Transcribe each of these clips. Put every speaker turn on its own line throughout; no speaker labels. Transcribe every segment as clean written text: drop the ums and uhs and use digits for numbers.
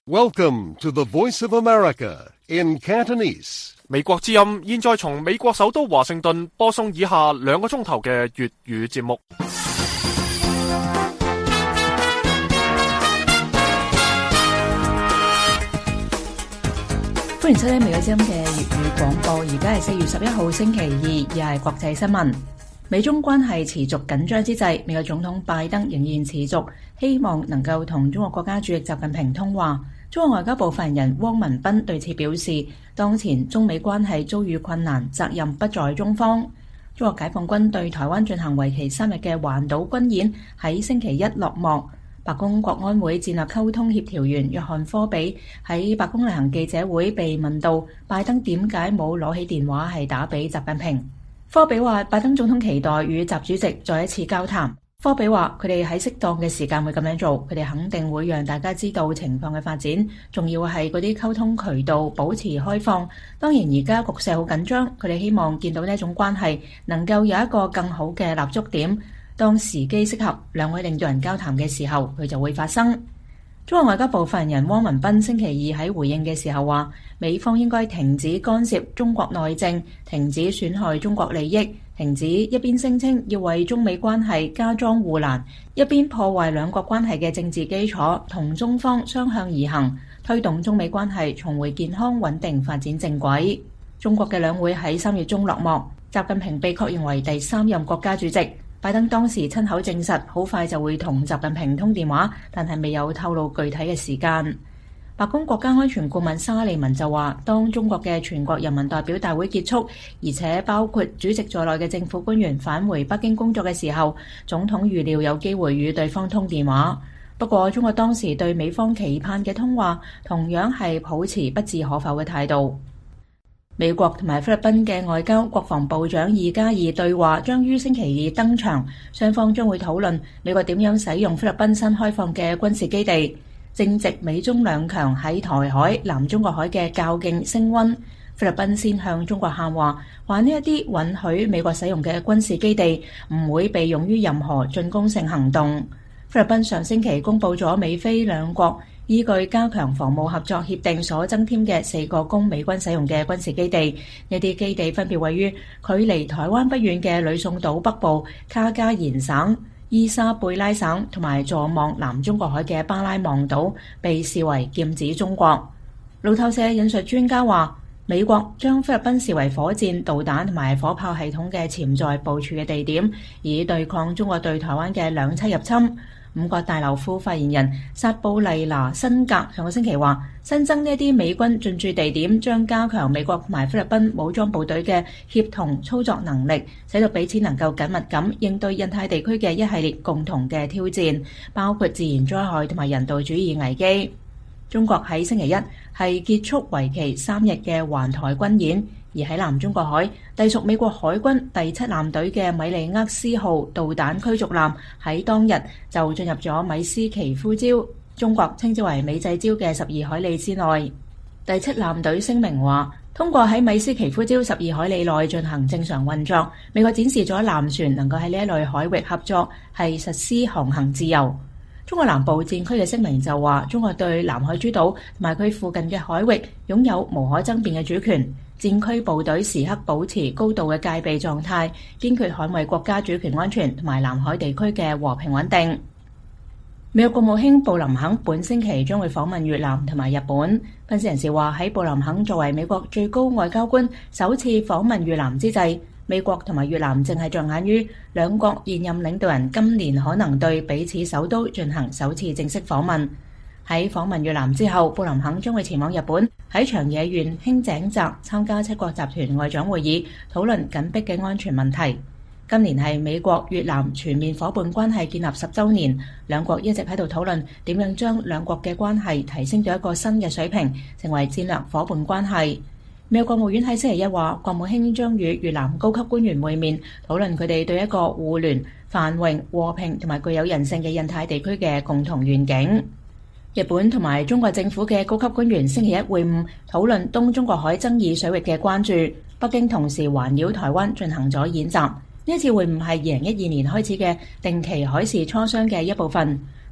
Welcome to the Voice of America in Cantonese.
美國之音現在從美國首都華盛頓播送以下2個鐘頭嘅粵語節目。
歡迎收聽美國之音嘅粵語廣播，而家係4月11號星期二，又係國際新聞。美中關係持續緊張之際，美國總統拜登仍然持續希望能夠同中國國家主席習近平通話。中國外交部發言人汪文斌對此表示，當前中美關係遭遇困難，責任不在中方。中國解放軍對台灣進行為期3日嘅環島軍演喺星期一落幕。白宮國安會戰略溝通協調員約翰科比喺白宮例行記者會被問到拜登點解冇攞起電話係打俾習近平。科比話拜登總統期待與習主席再一次交談。科比話佢哋喺適當嘅時間會咁樣做，佢哋肯定會讓大家知道情況嘅發展，重要係嗰啲溝通渠道保持開放。當然而家局勢好緊張，佢哋希望見到呢一種關係能夠有一個更好嘅立足點，當時機適合，兩位領導人交談嘅時候，佢就會發生。中國外交部發言人汪文斌星期二喺回應嘅時候話，美方應該停止干涉中國內政，停止損害中國利益，停止一邊聲稱要為中美關係加裝護欄，一邊破壞兩國關係嘅政治基礎，同中方相向而行，推動中美關係重回健康穩定發展正軌。中國嘅兩會喺3月中落幕，習近平被確認為第3任國家主席。拜登當時親口證實，好快就會同習近平通電話，但係未有透露具體嘅時間。白宮國家安全顧問沙利文就話，當中國嘅全國人民代表大會結束，而且包括主席在內嘅政府官員返回北京工作嘅時候，總統預料有機會與對方通電話。不過，中國當時對美方期盼嘅通話，同樣係抱持不置可否嘅態度。美國同埋菲律賓嘅外交國防部長2加2對話將於星期二登場，雙方將會討論美國點樣使用菲律賓新開放嘅軍事基地。正值美中兩強喺台海、南中國海嘅較勁升溫，菲律賓先向中國喊話，話呢一啲允許美國使用嘅軍事基地唔會被用於任何進攻性行動。菲律賓上星期公布咗美菲兩國依據加強防務合作協定所增添嘅4個供美軍使用嘅軍事基地，呢啲基地分別位於距離台灣不遠嘅呂宋島北部卡加延省、伊莎貝拉省同埋坐望南中國海嘅巴拉望島，被視為劍指中國。路透社引述專家話，美國將菲律賓視為火箭、導彈同埋火炮系統嘅潛在部署嘅地點，以對抗中國對台灣嘅兩棲入侵。五角大樓副發言人薩布麗拿辛格上個星期話，新增呢一啲美軍進駐地點將加強美國同埋菲律賓武裝部隊嘅協同操作能力，使到彼此能夠緊密咁應對印太地區嘅一系列共同嘅挑戰，包括自然災害同埋人道主義危機。中國喺星期一係結束為期3日嘅環台軍演，而喺南中國海隸屬美國海軍第7艦隊嘅米利厄斯號導彈驅逐艦喺當日就進入咗米斯奇夫礁，中國稱之為美濟礁嘅12海里之內。第7艦隊聲明話，通過喺米斯奇夫礁12海里內進行正常運作，美國展示咗艦船能夠喺呢一類海域合作，係實施航行自由。中國南部戰區嘅聲明就話，中國對南海諸島同埋佢附近嘅海域擁有無可爭辯嘅主權，戰區部隊時刻保持高度嘅戒備狀態，堅決捍衛國家主權安全同埋南海地區嘅和平穩定。美國國務卿布林肯本星期將會訪問越南同埋日本。分析人士話，喺布林肯作為美國最高外交官首次訪問越南之際，美國同埋越南正係着眼於兩國現任領導人今年可能對彼此首都進行首次正式訪問。喺訪問越南之後，布林肯將會前往日本，喺長野縣輕井澤參加7國集團外長會議，討論緊迫嘅安全問題。今年係美國越南全面夥伴關係建立10週年，兩國一直喺度討論點樣將兩國嘅關係提升到一個新嘅水平，成為戰略夥伴關係。美國國務院喺星期一話，國務卿將與越南高級官員會面，討論佢哋對一個互聯、繁榮、和平同埋具有韌性嘅印太地區嘅共同願景。日本同埋中國政府嘅高級官員星期一會晤，討論東中國海爭議水域嘅關注。北京同時環繞台灣進行咗演習。呢一次會晤係2012年開始嘅定期海事磋商嘅一部分。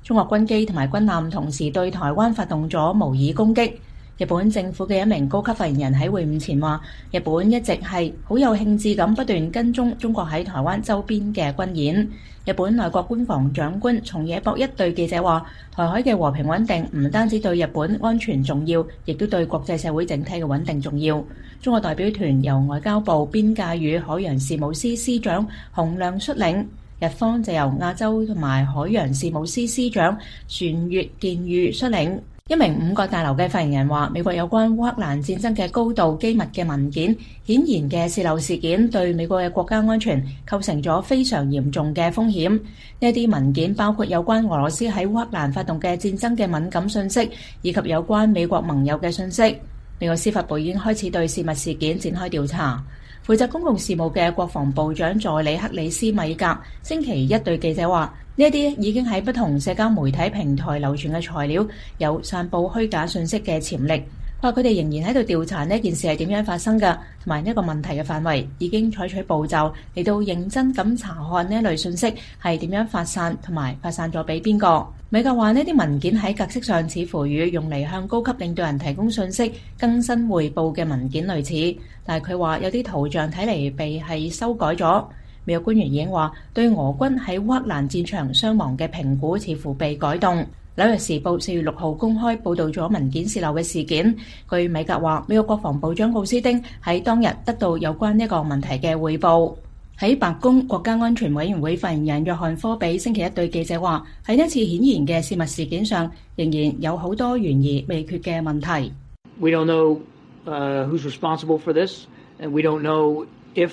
中國軍機同埋軍艦同時對台灣發動咗模擬攻擊。日本政府嘅一名高級發言人喺會晤前話，日本一直係好有興致咁不斷跟蹤中國喺台灣周邊嘅軍演。日本內閣官房長官松野博一對記者話，台海嘅和平穩定唔單止對日本安全重要，亦都對國際社會整體嘅穩定重要。中國代表團由外交部邊界與海洋事務司司長洪亮率領，日方就由亞洲同埋海洋事務司司長船越健裕率領。一名五角大樓嘅發言人話，美國有關烏克蘭戰爭嘅高度機密嘅文件，顯然嘅洩漏事件對美國嘅國家安全構成咗非常嚴重嘅風險。呢啲文件包括有關俄羅斯喺烏克蘭發動嘅戰爭嘅敏感信息，以及有關美國盟友嘅信息。美國司法部已經開始對洩密事件展開調查。負責公共事務嘅國防部長助理克里斯米格星期一對記者話，呢一啲已經喺不同社交媒體平台流傳嘅材料有散佈虛假信息嘅潛力。佢話佢哋仍然喺度調查呢件事係點樣發生㗎，同埋呢個問題嘅範圍，已經採取步驟嚟到認真咁查看呢類信息係點樣發散，同埋發散咗俾邊個。美國話呢啲文件喺格式上似乎與用嚟向高級領導人提供信息、更新匯報嘅文件類似，但係佢話有啲圖像睇嚟被係修改咗。美國官員已經話，對俄軍喺烏克蘭戰場傷亡嘅評估似乎被改動。紐約時報4月6號公開報導咗文件洩漏嘅事件。據米格話，美國國防部長奧斯汀喺當日得到有關呢個問題嘅匯報。喺白宮國家安全委員會發言人約翰科比星期一對記者話，喺呢次顯然嘅洩密事件上，仍然有好多懸而未決嘅問題。
We don't know who's responsible for this, and we don't know if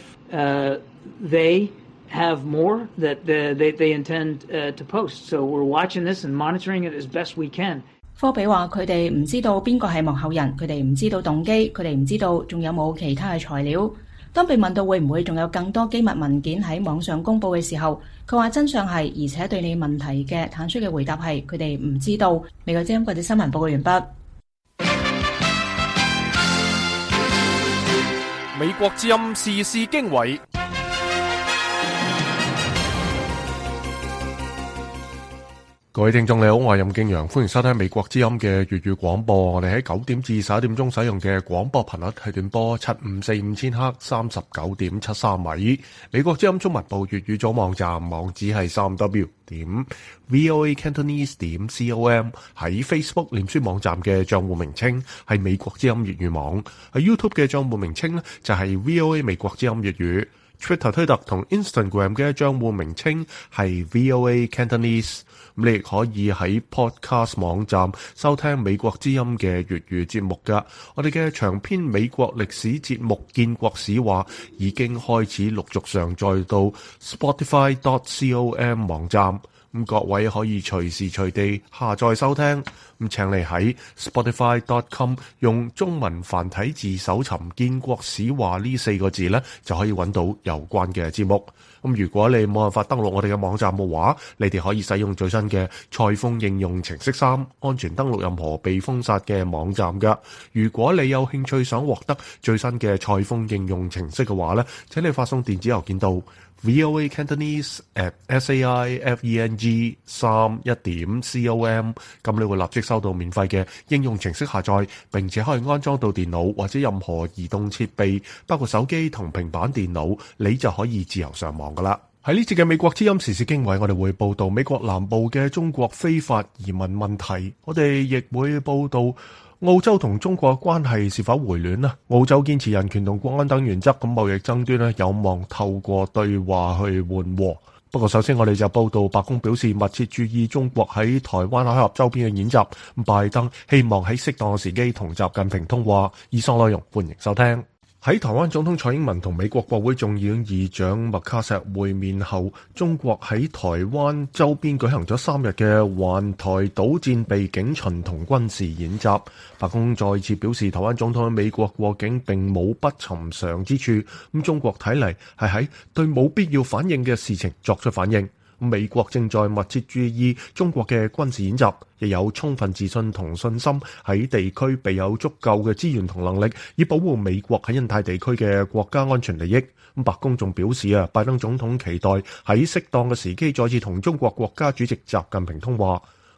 they have more that they intend to post. So we're watching this and monitoring it as best we can.
科比話：佢哋唔知道邊個係幕後人，佢哋唔知道動機，佢哋唔知道仲有冇其他嘅材料。當被問到會唔會仲有更多機密文件喺網上公佈嘅時候，佢話真相係，而且對你問題嘅坦率嘅回答係佢哋唔知道。美國之音國際新聞報告完畢。
美國之音時事經緯。
各位聽眾你好，我係任敬陽，歡迎收聽美國之音嘅粵語廣播。我哋喺9點至11點鐘使用嘅廣播頻率係短波7545千赫39.73米。美國之音中文部粵語組網站網址係3w.voacantonese.com。喺 Facebook 臉書網站嘅賬戶名稱係美國之音粵語網。喺 YouTube 嘅賬戶名稱呢就係 VOA 美國之音粵語。Twitter 推特同 Instagram 嘅賬戶名稱係 VOA Cantonese。咁你亦可以喺 Podcast 網站收聽美國之音嘅粵語節目㗎。我哋嘅長篇美國歷史節目《建國史話》已經開始陸續上載到 Spotify.com 網站。咁各位可以隨時隨地下載收聽。咁請你喺 Spotify.com 用中文繁體字搜尋《建國史話》呢4個字呢，就可以揾到有關嘅節目。咁如果你冇辦法登錄我哋嘅網站嘅話，你哋可以使用最新嘅蔡豐應用程式3，安全登錄任何被封殺嘅網站㗎。如果你有興趣想獲得最新嘅蔡豐應用程式嘅話呢，請你發送電子郵件到voacantonese@saifeng31.com， 咁你會立即收到免費嘅應用程式下載，並且可以安裝到電腦或者任何移動設備，包括手機同平板電腦，你就可以自由上網噶啦。喺呢節嘅美國之音時事經緯，我哋會報道美國南部嘅中國非法移民問題，我哋亦會報道澳洲同中國關係是否回暖呢？澳洲堅持人權同國安等原則，咁貿易爭端呢有望透過對話去緩和。不過首先我哋就報道白宮表示密切注意中國喺台灣海峽周邊嘅演習，拜登希望喺適當嘅時機同習近平通話。以上內容歡迎收聽。喺台灣總統蔡英文同美國國會眾議院議長麥卡錫會面後，中國喺台灣周邊舉行咗3日嘅環台島戰備警巡同軍事演習。白宮再次表示，台灣總統喺美國過境並冇不尋常之處。咁中國睇嚟係喺對冇必要反應嘅事情作出反應。美國正在密切注意中國嘅軍事演習，亦有充分自信同信心喺地區備有足夠嘅資源同能力，以保護美國喺印太地區嘅國家安全利益。白宮仲表示拜登總統期待喺適當嘅時機再次同中國國家主席習近平通話。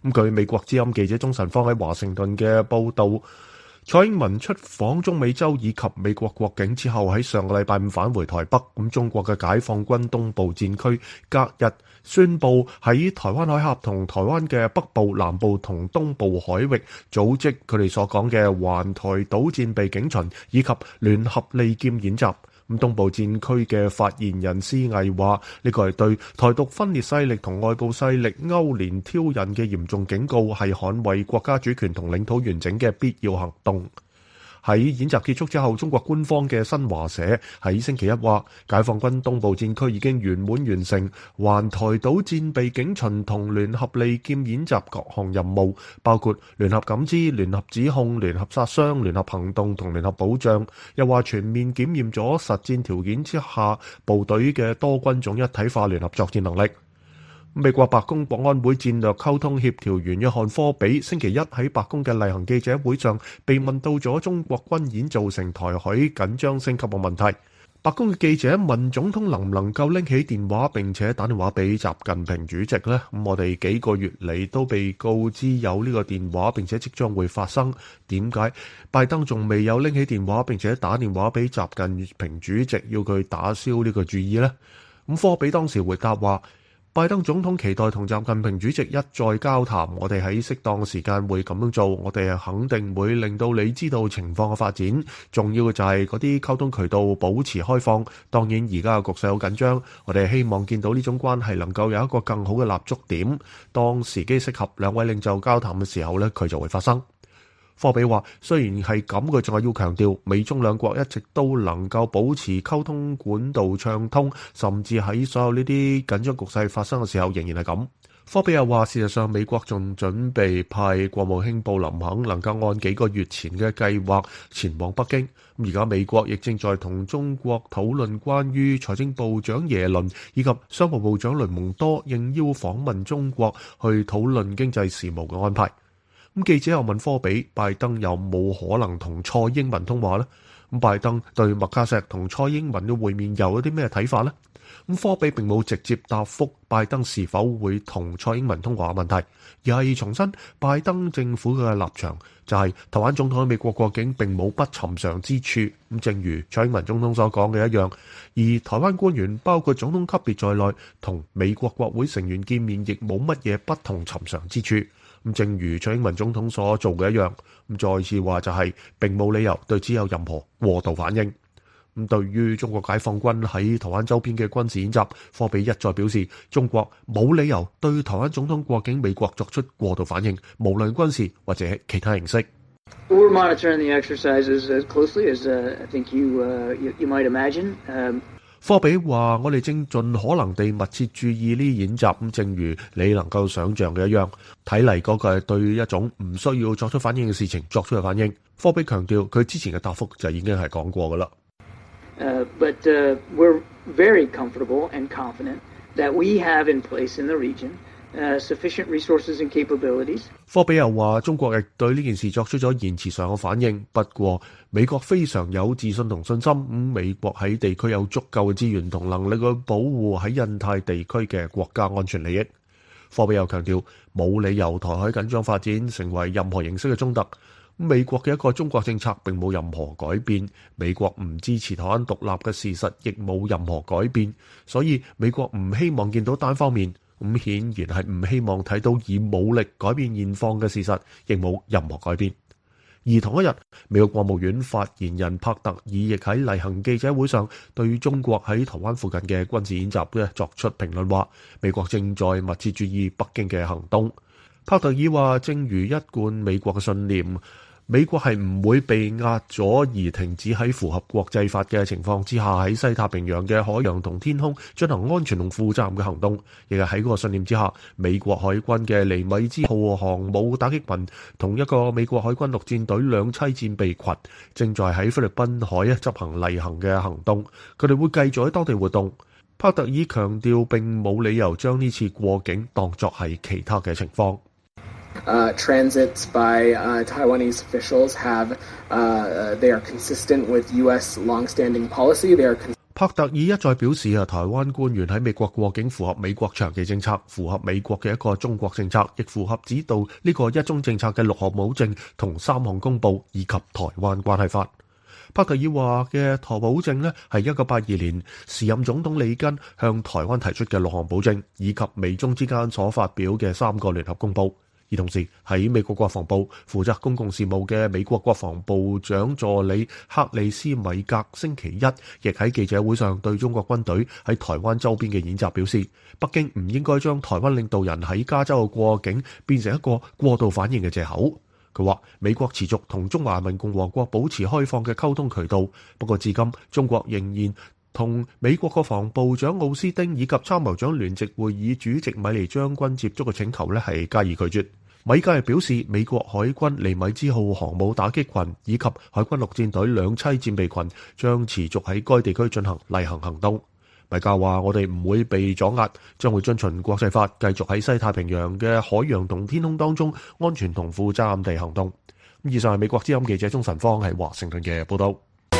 據美國之音記者鍾晨芳喺華盛頓嘅報導，蔡英文出訪中美洲以及美國國境之後，喺上個禮拜五返回台北。中國嘅解放軍東部戰區隔日宣布喺台灣海峽同台灣嘅北部、南部同東部海域組織佢哋所講嘅環台島戰備警巡以及聯合利劍演習。東部戰區嘅發言人施毅話：呢個係對台獨分裂勢力同外部勢力勾連挑釁嘅嚴重警告，係捍衛國家主權同領土完整嘅必要行動。喺演習結束之後，中國官方嘅新華社喺星期一話，解放軍東部戰區已經圓滿完成環台島戰備警巡同聯合利劍演習各項任務，包括聯合感知、聯合指控、聯合殺傷、聯合行動同聯合保障。又話全面檢驗咗實戰條件之下部隊嘅多軍種一體化聯合作戰能力。美國白宮國安會戰略溝通協調員約翰科比星期一喺白宮嘅例行記者會上被問到咗中國軍演造成台海緊張升級嘅問題。白宮嘅記者問總統能唔能夠拎起電話並且打電話俾習近平主席呢？我哋幾個月嚟都被告知有呢個電話並且即將會發生，點解拜登仲未有拎起電話並且打電話俾習近平主席要佢打消呢個注意呢？科比當時回答話：拜登總統期待同習近平主席一再交談，我哋喺適當時間會咁樣做，我哋肯定會令到你知道情況嘅發展。重要嘅就係嗰啲溝通渠道保持開放。當然而家嘅局勢好緊張，我哋希望見到呢種關係能夠有一個更好嘅立足點。當時機適合兩位領袖交談嘅時候呢，佢就會發生。科比話：雖然係咁，佢仲係要強調，美中兩國一直都能夠保持溝通管道暢通，甚至喺所有呢啲緊張局勢發生嘅時候，仍然係咁。科比又話：事實上，美國仲準備派國務卿布林肯能夠按幾個月前嘅計劃前往北京。而家美國亦正在同中國討論關於財政部長耶倫以及商務部長雷蒙多應邀訪問中國去討論經濟事務嘅安排。記者又問科比：拜登有冇可能同蔡英文通話呢？拜登對麥卡錫同蔡英文嘅會面又有啲咩睇法呢？科比並冇直接答覆拜登是否會同蔡英文通話嘅問題，而係重申拜登政府嘅立場就係台灣總統喺美國國境並冇不尋常之處。正如蔡英文總統所講嘅一樣，而台灣官員包括總統級別在內同美國國會成員見面亦冇乜嘢不同尋常之處。正如蔡英文總統所做嘅一樣，再次話就係並冇理由對此有任何過度反應。對於中國解放軍喺台灣周邊嘅軍事演習，科比一再表示，中國冇理由對台灣總統過境美國作出過度反應，無論軍事或者其他形式。
We're monitoring the exercises as closely as I think you might imagine.
科比話：我哋正盡可能地密切注意呢啲演習，正如你能夠想像嘅一樣，睇嚟嗰個係對一種唔需要作出反應嘅事情作出嘅反應。科比強調，佢之前嘅答覆就已經係講過㗎啦。
But we're very comfortable and confident that we have in place in the region sufficient resources and capabilities.
科比又話：中國亦對呢件事作出咗言辭上嘅反應，不過美國非常有自信同信心，美國喺地區有足夠嘅資源同能力去保護喺印太地區嘅國家安全利益。科比又強調，冇理由台海緊張發展成為任何形式嘅衝突。美國嘅一個中國政策並冇任何改變，美國唔支持台灣獨立嘅事實亦冇任何改變，所以美國唔希望見到單方面，顯然係唔希望睇到以武力改變現況嘅事實，亦冇任何改變。而同一日，美國國務院發言人帕特爾亦喺例行記者會上對中國喺台灣附近嘅軍事演習作出評論，話美國正在密切注意北京嘅行動。帕特爾話：正如一貫美國嘅信念，美國係唔會被壓咗而停止喺符合國際法嘅情況之下喺西太平洋嘅海洋同天空進行安全同負責任嘅行動。亦係喺嗰個信念之下，美國海軍嘅尼米茲號航母打擊群同一個美國海軍陸戰隊兩棲戰備群正在喺菲律賓海執行例行嘅行動，佢哋會繼續喺當地活動。帕特爾強調並冇理由將呢次過境當作係其他嘅情況。
Transits by Taiwanese officials have they are consistent with U.S. long-standing policy.
帕特爾一再表示台灣官員喺美國過境符合美國長期政策，符合美國嘅一個中國政策，亦符合指導呢個一中政策嘅6項保證同3項公報以及台灣關係法。帕特爾話嘅台保證呢係1982年時任總統里根向台灣提出嘅6項保證，以及美中之間所發表嘅3個聯合公報。而同時喺美國國防部負責公共事務嘅美國國防部長助理克里斯米格星期一亦喺記者會上對中國軍隊喺台灣周邊嘅演習表示，北京唔應該將台灣領導人喺加州嘅過境變成一個過度反應嘅藉口。佢話美國持續同中華人民共和國保持開放嘅溝通渠道，不過至今中國仍然同美國國防部長奧斯汀以及參謀長聯席會議主席米利將軍接觸嘅請求係加以拒絕。米格亦表示，美國海軍尼米茲號航母打擊群以及海軍陸戰隊兩棲戰備群將持續喺該地區進行例行行動。米格話：我哋唔會被阻壓，將會遵循國際法，繼續喺西太平洋嘅海洋同天空當中安全同負責任地行動。以上係美國之音記者鍾晨芳喺華盛頓嘅報道。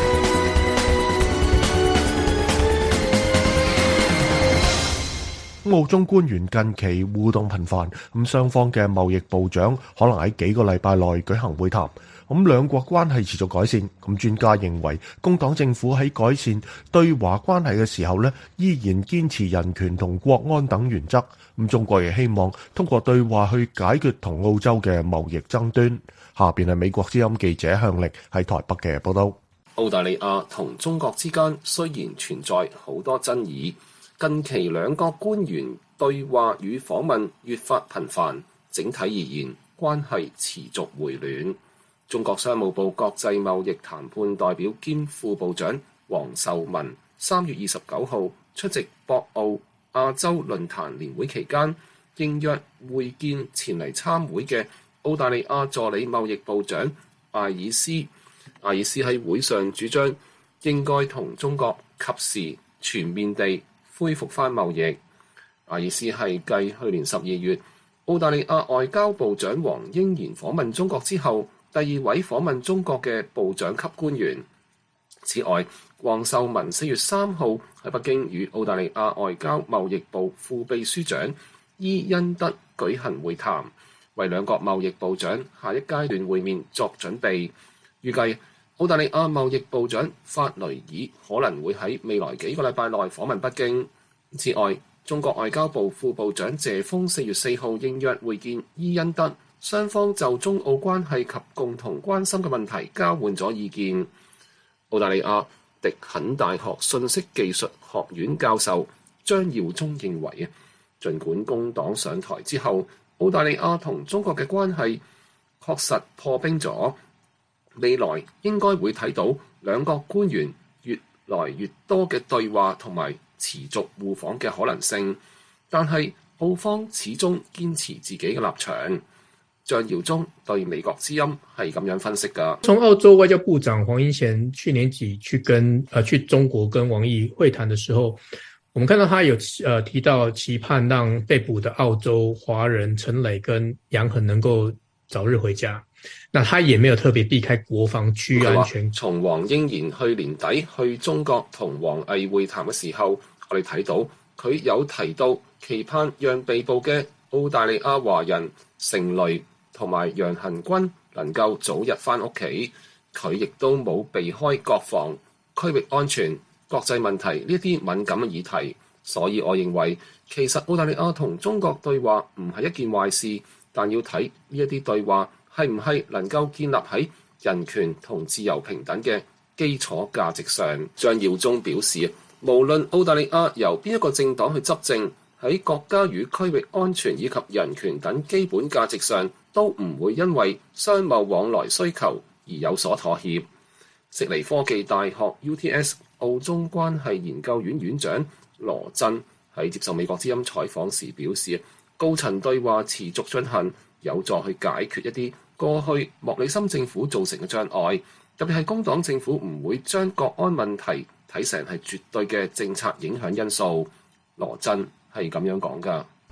澳中官員近期互動頻繁，雙方嘅貿易部長可能喺幾個禮拜內舉行會談，兩國關係持續改善。專家認為，工黨政府喺改善對華關係嘅時候依然堅持人權同國安等原則。中國亦希望通過對話去解決同澳洲嘅貿易爭端。下邊係美國之音記者向力喺台北嘅報道。
澳大利亞同中國之間雖然存在好多爭議，近期兩國官員對話與訪問越發頻繁，整體而言關係持續回暖。中國商務部國際貿易談判代表兼副部長王受文3月29號出席博鰲亞洲論壇年會期間，應約會見前嚟參會嘅澳大利亞助理貿易部長艾爾斯。艾爾斯喺會上主張應該同中國及時全面地恢復翻貿易。艾爾斯係繼去年12月澳大利亞外交部長黃英賢訪問中國之後，第2位訪問中國嘅部長級官員。此外，王受文4月3號喺北京與澳大利亞外交貿易部副秘書長伊恩德舉行會談，為兩國貿易部長下一階段會面作準備。預計澳大利亞貿易部長法雷爾可能會喺未來幾個禮拜內訪問北京。此外，中國外交部副部長謝鋒4月4號應約會見伊恩德，雙方就中澳關係及共同關心嘅問題交換咗意見。澳大利亞迪肯大學信息技術學院教授張耀忠認為，儘管工黨上台之後，澳大利亞同中國嘅關係確實破冰咗，未來應該會睇到兩國官員越來越多嘅對話同埋持續互訪嘅可能性，但係澳方始終堅持自己嘅立場。張耀忠對美國之音係咁樣分析㗎。
從澳洲外交部長黃英賢去年底去中國跟王毅會談的時候，我們看到他有提到期盼讓被捕的澳洲華人陳磊跟楊恒能夠早日回家。那他也沒有特別避開國防區域安全。
從黃英賢去年底去中國同王毅會談嘅時候，我哋睇到佢有提到期盼讓被捕嘅澳大利亞華人成蕾同埋楊恒軍能夠早日返屋企。佢亦都冇避開國防、區域安全、國際問題呢啲敏感嘅議題。所以我認為其實澳大利亞同中國對話唔係一件壞事，但要睇呢一啲對話係唔係能夠建立喺人權同自由平等嘅基礎價值上。張耀忠表示，無論澳大利亞由邊一個政黨去執政，喺國家與區域安全以及人權等基本價值上，都唔會因為商貿往來需求而有所妥協。悉尼科技大學 UTS 澳中關係研究院院長羅振喺接受美國之音採訪時表示，高層對話持續進行，有助去解決一啲過去莫里森政府造成嘅障礙，特別係工黨政府唔會將國安問題睇成係絕對嘅政策影響因素。羅振係咁樣講㗎。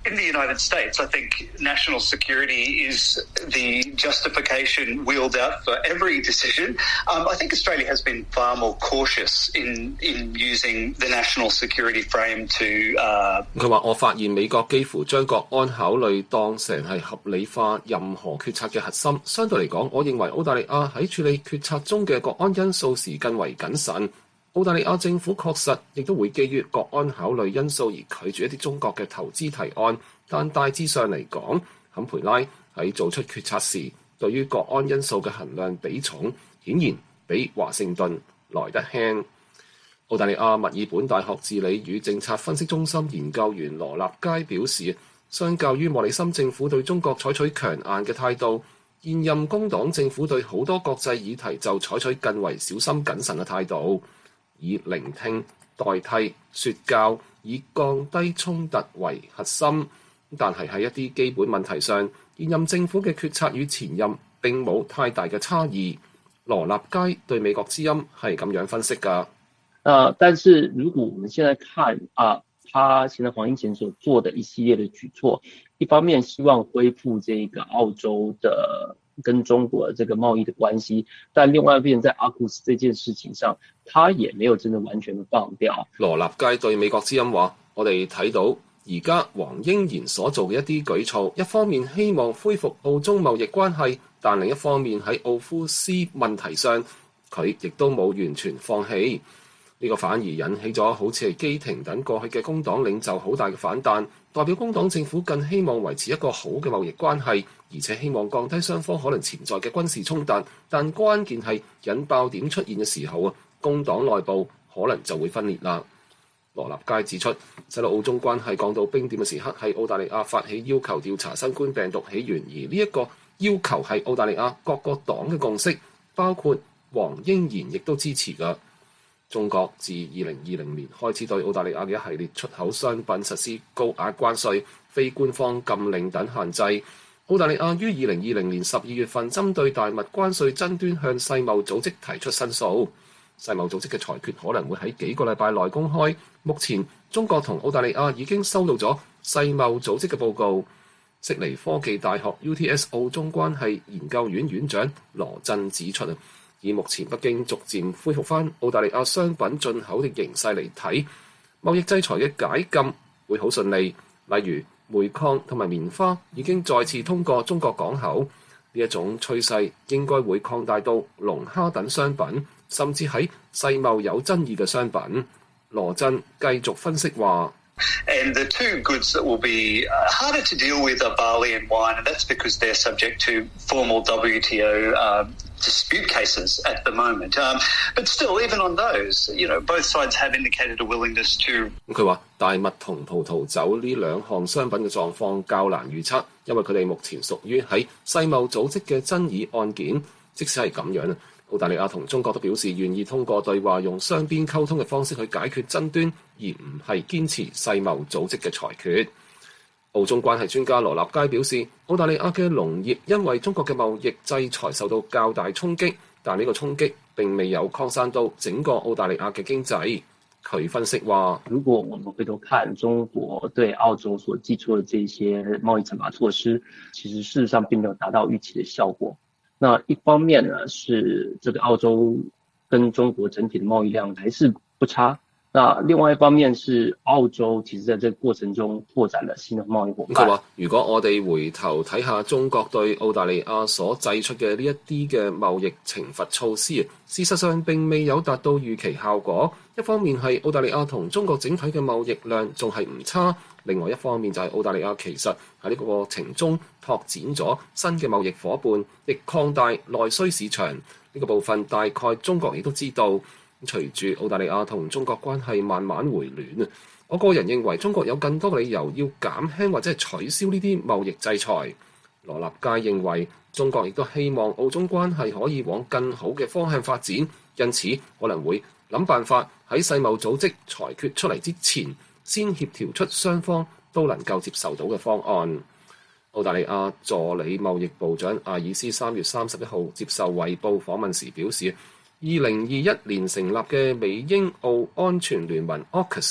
In the United States, I think national security is the justification wheeled out for every decision. I think Australia has been far more cautious in using the national security frame to.
佢話：我發現美國幾乎將國安考慮當成係合理化任何決策嘅核心。相對嚟講，我認為澳大利亞喺處理決策中嘅國安因素時更為謹慎。澳大利亞政府確實亦都會基於國安考慮因素而拒絕一啲中國嘅投資提案，但大致上嚟講，坎培拉喺做出決策時，對於國安因素嘅衡量比重，顯然比華盛頓來得輕。澳大利亞墨爾本大學治理與政策分析中心研究員羅納佳表示，相較於莫里森政府對中國採取強硬嘅態度，現任工黨政府對好多國際議題就採取更為小心謹慎嘅態度。以聆聽代替説教，以降低衝突為核心。但係喺一啲基本問題上，現任政府嘅決策與前任並冇太大嘅差異。羅納佳對美國之音係咁樣分析㗎。
但是如果我們現在看他現在黃英賢所做的一系列的舉措，一方面希望恢復這個澳洲的跟中國這個貿易的關係，但另外一邊在 AUKUS 這件事情上，他也沒有真的完全的放掉。
羅納佳對美國之音話：我哋睇到而家黃英賢所做嘅一啲舉措，一方面希望恢復澳中貿易關係，但另一方面喺奧夫斯問題上，佢亦都冇完全放棄。呢個反而引起咗好似係基廷等過去嘅工黨領袖好大嘅反彈，代表工黨政府更希望維持一個好嘅貿易關係，而且希望降低雙方可能潛在嘅軍事衝突。但關鍵係引爆點出現嘅時候啊，工黨內部可能就會分裂啦。羅納佳指出，使到澳中關係降到冰點嘅時刻，係澳大利亞發起要求調查新冠病毒起源，而呢一個要求係澳大利亞各個黨嘅共識，包括黃英賢亦都支持㗎。中國自2020年開始對澳大利亞嘅一系列出口商品實施高額關稅、非官方禁令等限制。澳大利亞於2020年12月份針對大麥關稅爭端向世貿組織提出申訴。世貿組織嘅裁決可能會喺幾個禮拜內公開。目前中國同澳大利亞已經收到咗世貿組織嘅報告。悉尼科技大學 UTS 澳中關係研究院院長羅振指出，以目前北京逐漸恢復翻澳大利亞商品進口嘅形勢嚟睇，貿易制裁嘅解禁會好順利。例如煤礦同埋棉花已經再次通過中國港口，呢一種趨勢應該會擴大到龍蝦等商品，甚至喺世貿有爭議嘅商品。羅振繼續分析話。
And the two goods that will be harder to deal with are barley and wine, and that's because they're subject to formal WTO dispute cases at the moment. But still, even on those, both sides have indicated a willingness to.
佢話大麥同葡萄酒呢兩項商品嘅狀況較難預測，因為佢哋目前屬於喺世貿組織嘅爭議案件。即使係咁樣，澳大利亞同中國都表示願意通過對話，用雙邊溝通嘅方式去解決爭端，而唔係堅持世貿組織嘅裁決。澳中關係專家羅納佳表示，澳大利亞嘅農業因為中國嘅貿易制裁受到較大衝擊，但呢個衝擊並未有擴散到整個澳大利亞嘅經濟。佢分析話，
如果我們回頭看中國對澳洲所寄出的這些貿易懲罰措施，其實事實上並沒有達到預期的效果。那一方面呢，是這個澳洲跟中國整體的貿易量還是不差。那另外一方面是澳洲其實在這個過程中拓展了新的貿易夥伴。
佢話：如果我哋回頭睇下中國對澳大利亞所製出嘅呢一啲嘅貿易懲罰措施，事實上並未有達到預期效果。一方面係澳大利亞同中國整體嘅貿易量仲係唔差，另外一方面就係澳大利亞其實喺呢個過程中拓展咗新嘅貿易夥伴，亦擴大內需市場。呢個部分大概中國亦都知道。隨住澳大利亞同中國關係慢慢回暖，我個人認為中國有更多嘅理由要減輕或者係取消呢啲貿易制裁。羅納佳認為中國亦都希望澳中關係可以往更好嘅方向發展，因此可能會諗辦法喺世貿組織裁決出嚟之前，先協調出雙方都能夠接受到嘅方案。澳大利亞助理貿易部長阿爾斯3月31號接受《衛報》訪問時表示，2021年成立嘅美英澳安全聯盟 AUKUS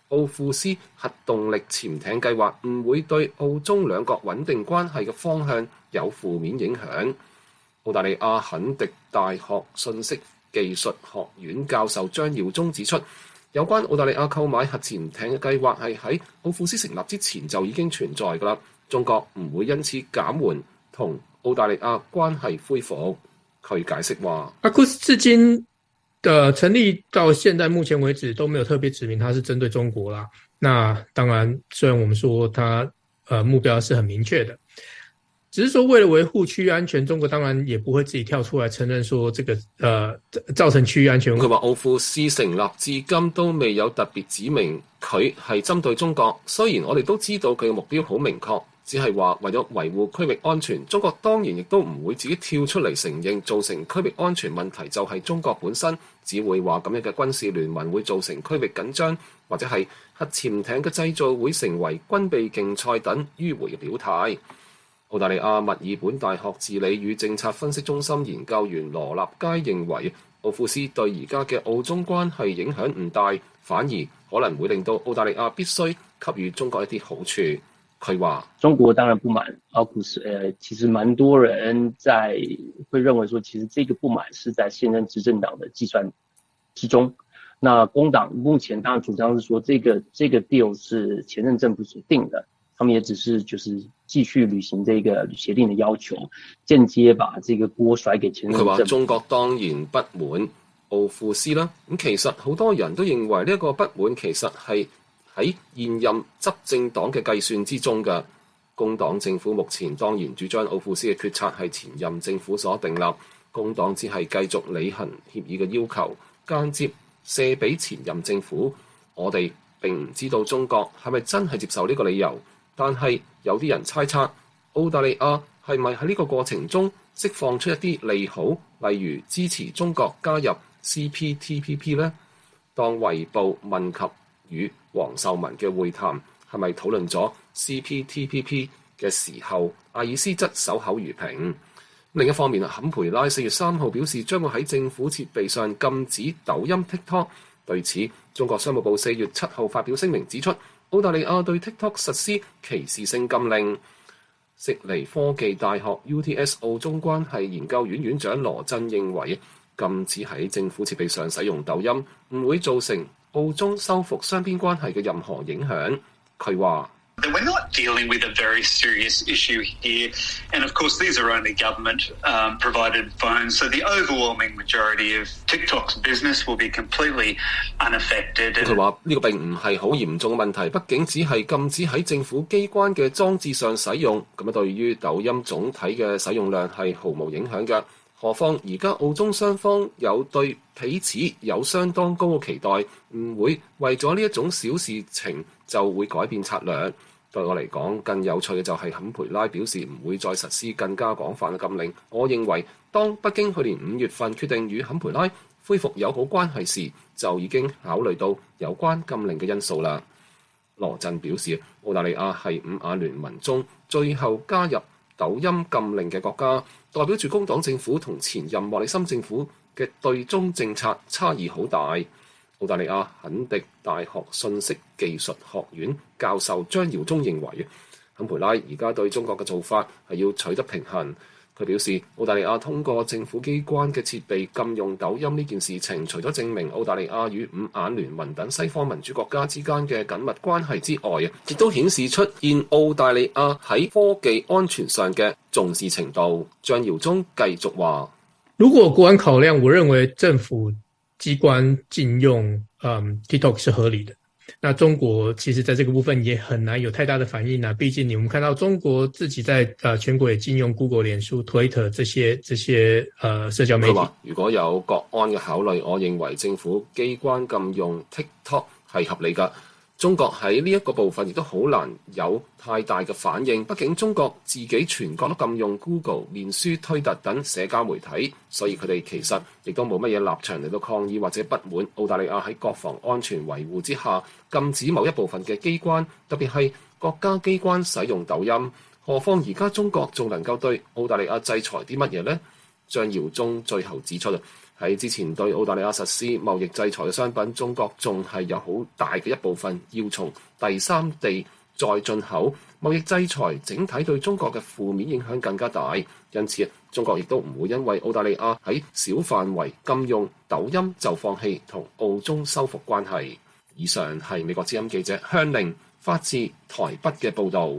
奧庫斯核動力潛艇計劃唔會對澳中兩國穩定關係嘅方向有負面影響。澳大利亞肯迪大學信息技術學院教授張耀忠指出，有關澳大利亞購買核潛艇嘅計劃係喺奧庫斯成立之前就已經存在㗎啦。中國唔會因此減緩同澳大利亞關係恢復。佢解釋話，
阿庫斯至今的成立到現在目前為止都沒有特別指明它是針對中國啦。那當然，雖然我們說它目標是很明確的，只是說為了維護區域安全，中國當然也不會自己跳出來承認說這個造成區域安全。
佢話奧庫斯成立至今都未有特別指明佢係針對中國，雖然我哋都知道佢嘅目標好明確，只係話為咗維護區域安全，中國當然亦都唔會自己跳出嚟承認造成區域安全問題就係中國本身，只會話咁樣嘅軍事聯盟會造成區域緊張，或者係核潛艇嘅製造會成為軍備競賽等迂迴嘅表態。澳大利亞墨爾本大學治理與政策分析中心研究員羅立佳認為，奧庫斯對而家嘅澳中關係影響唔大，反而可能會令到澳大利亞必須給予中國一啲好處。佢話
中國當然不滿奧庫斯，其實蠻多人會認為說，其實這個不滿是在現任執政黨的計算之中。那工黨目前當然主張是說，這個 deal 是前任政府所定的，他們也只是就是繼續履行這個協定的要求，間接把這個鍋甩給前任政府。
佢話中國當然不滿奧庫斯啦，咁其實好多人都認為呢一個不滿其實係喺現任執政黨嘅計算之中嘅。工黨政府目前當然主張奧庫斯嘅決策係前任政府所訂立，工黨只係繼續履行協議嘅要求，間接卸俾前任政府。我哋並唔知道中國係咪真係接受呢個理由，但係有啲人猜測澳大利亞係咪喺呢個過程中釋放出一啲利好，例如支持中國加入 CPTPP 呢？當衛報問及與黃秀文嘅會談係咪討論咗 CPTPP 嘅時候，阿爾斯則守口如瓶。另一方面，坎培拉4月3號表示將會喺政府設備上禁止抖音 TikTok。對此，中國商務部4月7號發表聲明指出，澳大利亞對 TikTok 實施歧視性禁令。悉尼科技大學 UTS 澳中關係研究院院長羅振認為，禁止喺政府設備上使用抖音唔會造成澳中修復雙邊關係嘅任何影響。佢話
We're not dealing with a very serious issue here, and of course these are only government provided phones, so the overwhelming majority of TikTok's business will be completely unaffected.
佢話呢個並唔係好嚴重嘅問題，畢竟只係禁止喺政府機關嘅裝置上使用，咁對於抖音總體嘅使用量係毫無影響嘅。何況而家澳中雙方有對彼此有相當高嘅期待，唔會為咗呢一種小事情就會改變策略。對我嚟講，更有趣嘅就係坎培拉表示唔會再實施更加廣泛嘅禁令。我認為當北京去年5月份決定與坎培拉恢復友好關係時，就已經考慮到有關禁令嘅因素啦。羅振表示，澳大利亞係五眼聯盟中最後加入抖音禁令嘅國家，代表住工黨政府同前任莫里森政府嘅對中政策差異好大。澳大利亞肯迪大學信息技術學院教授張耀忠認為，坎培拉而家對中國嘅做法係要取得平衡。佢表示，澳大利亞通過政府機關嘅設備禁用抖音呢件事情，除咗證明澳大利亞與五眼聯盟等西方民主國家之間嘅緊密關係之外，亦都顯示出現澳大利亞喺科技安全上嘅重視程度。張耀忠繼續話，
如果國安考量，我認為政府機關禁用TikTok 是合理的。那中國其實在這個部分也很難有太大的反應啊，畢竟你們看到中國自己在全國也禁用 Google、臉書、Twitter 這些社交媒體。佢話
如果有國安嘅考慮，我認為政府機關禁用 TikTok 係合理㗎。中國喺呢一個部分亦都好難有太大嘅反應，畢竟中國自己全國都禁用 Google、面書、推特等社交媒體，所以佢哋其實亦都冇乜嘢立場嚟到抗議或者不滿澳大利亞喺國防安全維護之下禁止某一部分嘅機關，特別係國家機關使用抖音。何況而家中國仲能夠對澳大利亞制裁啲乜嘢呢？張耀忠最後指出， 喺之前對澳大利亞實施貿易制裁嘅商品，中國仲係有好大嘅一部分要從第三地再進口。貿易制裁整體對中國嘅負面影響更加大，因此中國亦都唔會因為澳大利亞喺小範圍禁用抖音就放棄同澳中修復關係。以上係美國之音記者香玲發自台北嘅報導。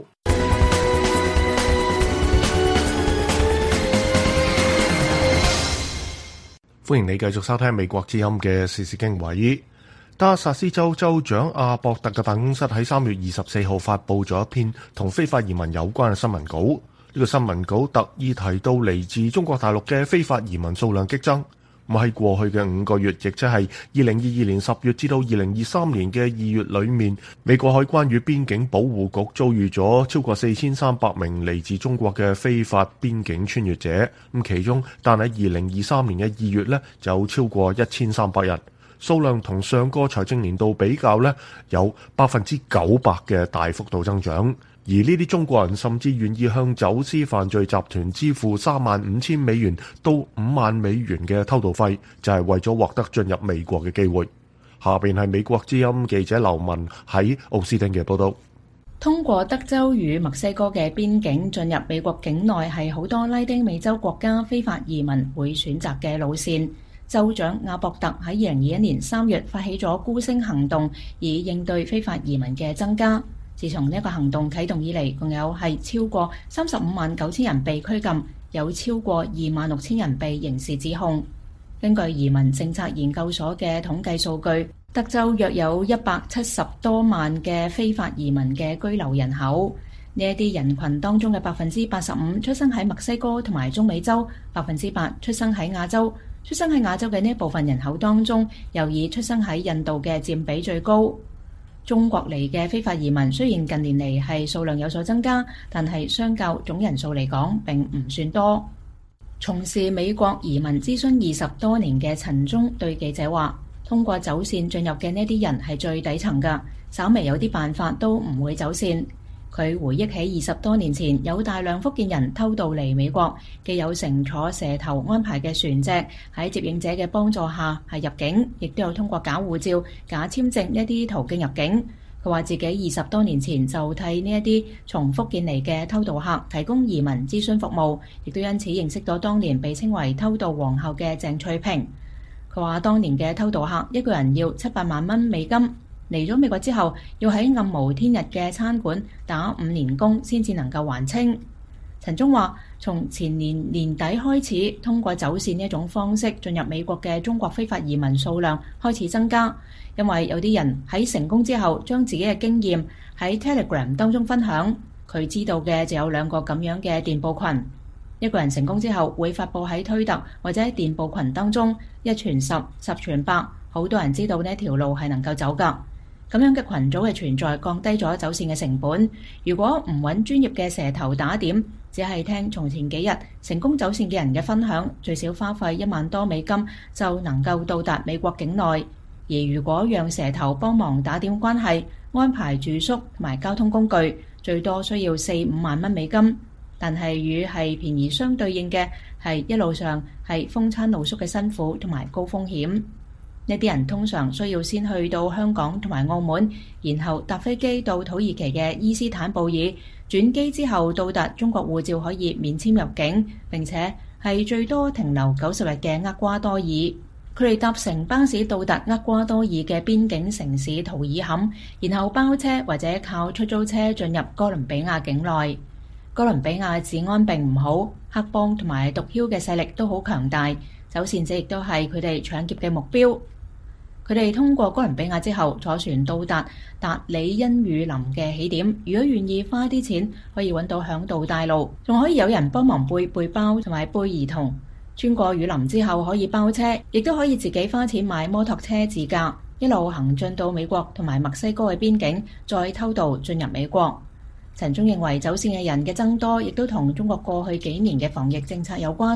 歡迎你繼續收聽美國之音嘅時事經緯。德克薩斯州州長阿博特嘅辦公室喺3月24號發布咗一篇同非法移民有關嘅新聞稿。呢個新聞稿特意提到嚟自中國大陸嘅非法移民數量激增。咁喺過去嘅5個月，亦即係2022年10月至到2023年嘅2月裏面，美國海關與邊境保護局遭遇咗超過4300名嚟自中國嘅非法邊境穿越者。咁其中，但喺2023年嘅2月呢，就超過1300人。數量同上個財政年度比較呢，有900%嘅大幅度增長。而呢啲中國人甚至願意向走私犯罪集團支付$35,000到$50,000嘅偷渡費，就係為咗獲得進入美國嘅機會。下邊係美國之音記者劉文喺奧斯汀嘅報道。
通過德州與墨西哥嘅邊境進入美國境內，係好多拉丁美洲國家非法移民會選擇嘅路線。州長阿博特喺2021年3月發起咗孤星行動，以應對非法移民嘅增加。自從呢個行動啟動以嚟，共有係超過359000人被拘禁，有超過26000人被刑事指控。根據移民政策研究所嘅統計數據，德州約有170多萬嘅非法移民嘅居留人口。呢一啲人群當中嘅85%出生喺墨西哥同埋中美洲，8%出生喺亞洲。出生喺亞洲嘅呢一部分人口當中，又以出生喺印度嘅佔比最高。中國嚟嘅非法移民雖然近年嚟係數量有所增加，但係相較總人數嚟講並唔算多。從事美國移民諮詢20多年嘅陳忠對記者話，通過走線進入嘅呢啲人係最底層㗎，稍微有啲辦法都唔會走線。佢回憶起20多年前有大量福建人偷渡嚟美國，既有乘坐蛇頭安排嘅船隻，喺接應者嘅幫助下係入境，亦都有通過假護照、假簽證一啲途徑入境。佢話自己20多年前就替呢一啲從福建嚟嘅偷渡客提供移民諮詢服務，亦都因此認識到當年被稱為偷渡皇后嘅鄭翠萍。佢話當年嘅偷渡客一個人要700萬蚊美金。嚟咗美國之後，要喺暗無天日嘅餐館打5年工先至能夠還清。陳忠話：從前年年底開始，通過走線呢一種方式進入美國嘅中國非法移民數量開始增加，因為有啲人喺成功之後，將自己嘅經驗喺 Telegram 當中分享。佢知道嘅就有2個咁樣嘅電報群。一個人成功之後，會發佈喺推特或者喺電報群當中，一傳十，十傳百，好多人知道呢條路係能夠走㗎。咁樣嘅群組嘅存在降低咗走線嘅成本。如果唔揾專業嘅蛇頭打點，只係聽從前幾日成功走線嘅人嘅分享，最少花費1萬多美金就能夠到達美國境內。而如果讓蛇頭幫忙打點關係、安排住宿同埋交通工具，最多需要4-5萬蚊美金。但係與係便宜相對應嘅係一路上係風餐露宿嘅辛苦同埋高風險。呢啲人通常需要先去到香港同埋澳門，然後搭飛機到土耳其嘅伊斯坦布爾，轉機之後到達中國護照可以免簽入境，並且係最多停留90日嘅厄瓜多爾。佢哋搭乘巴士到達厄瓜多爾嘅邊境城市圖爾坎，然後包車或者靠出租車進入哥倫比亞境內。哥倫比亞治安並唔好，黑幫同埋毒梟嘅勢力都好強大，走線者亦都係佢哋搶劫嘅目標。佢哋通過哥倫比亞之後，坐船到達達里恩雨林嘅起點。如果願意花啲錢，可以揾到嚮導帶路，仲可以有人幫忙背背包同埋背兒童。穿過雨林之後，可以包車，亦都可以自己花錢買摩托車自駕，一路行進到美國同埋墨西哥嘅邊境，再偷渡進入美國。陳忠認為走線嘅人嘅增多，亦都同中國過去幾年嘅防疫政策有關。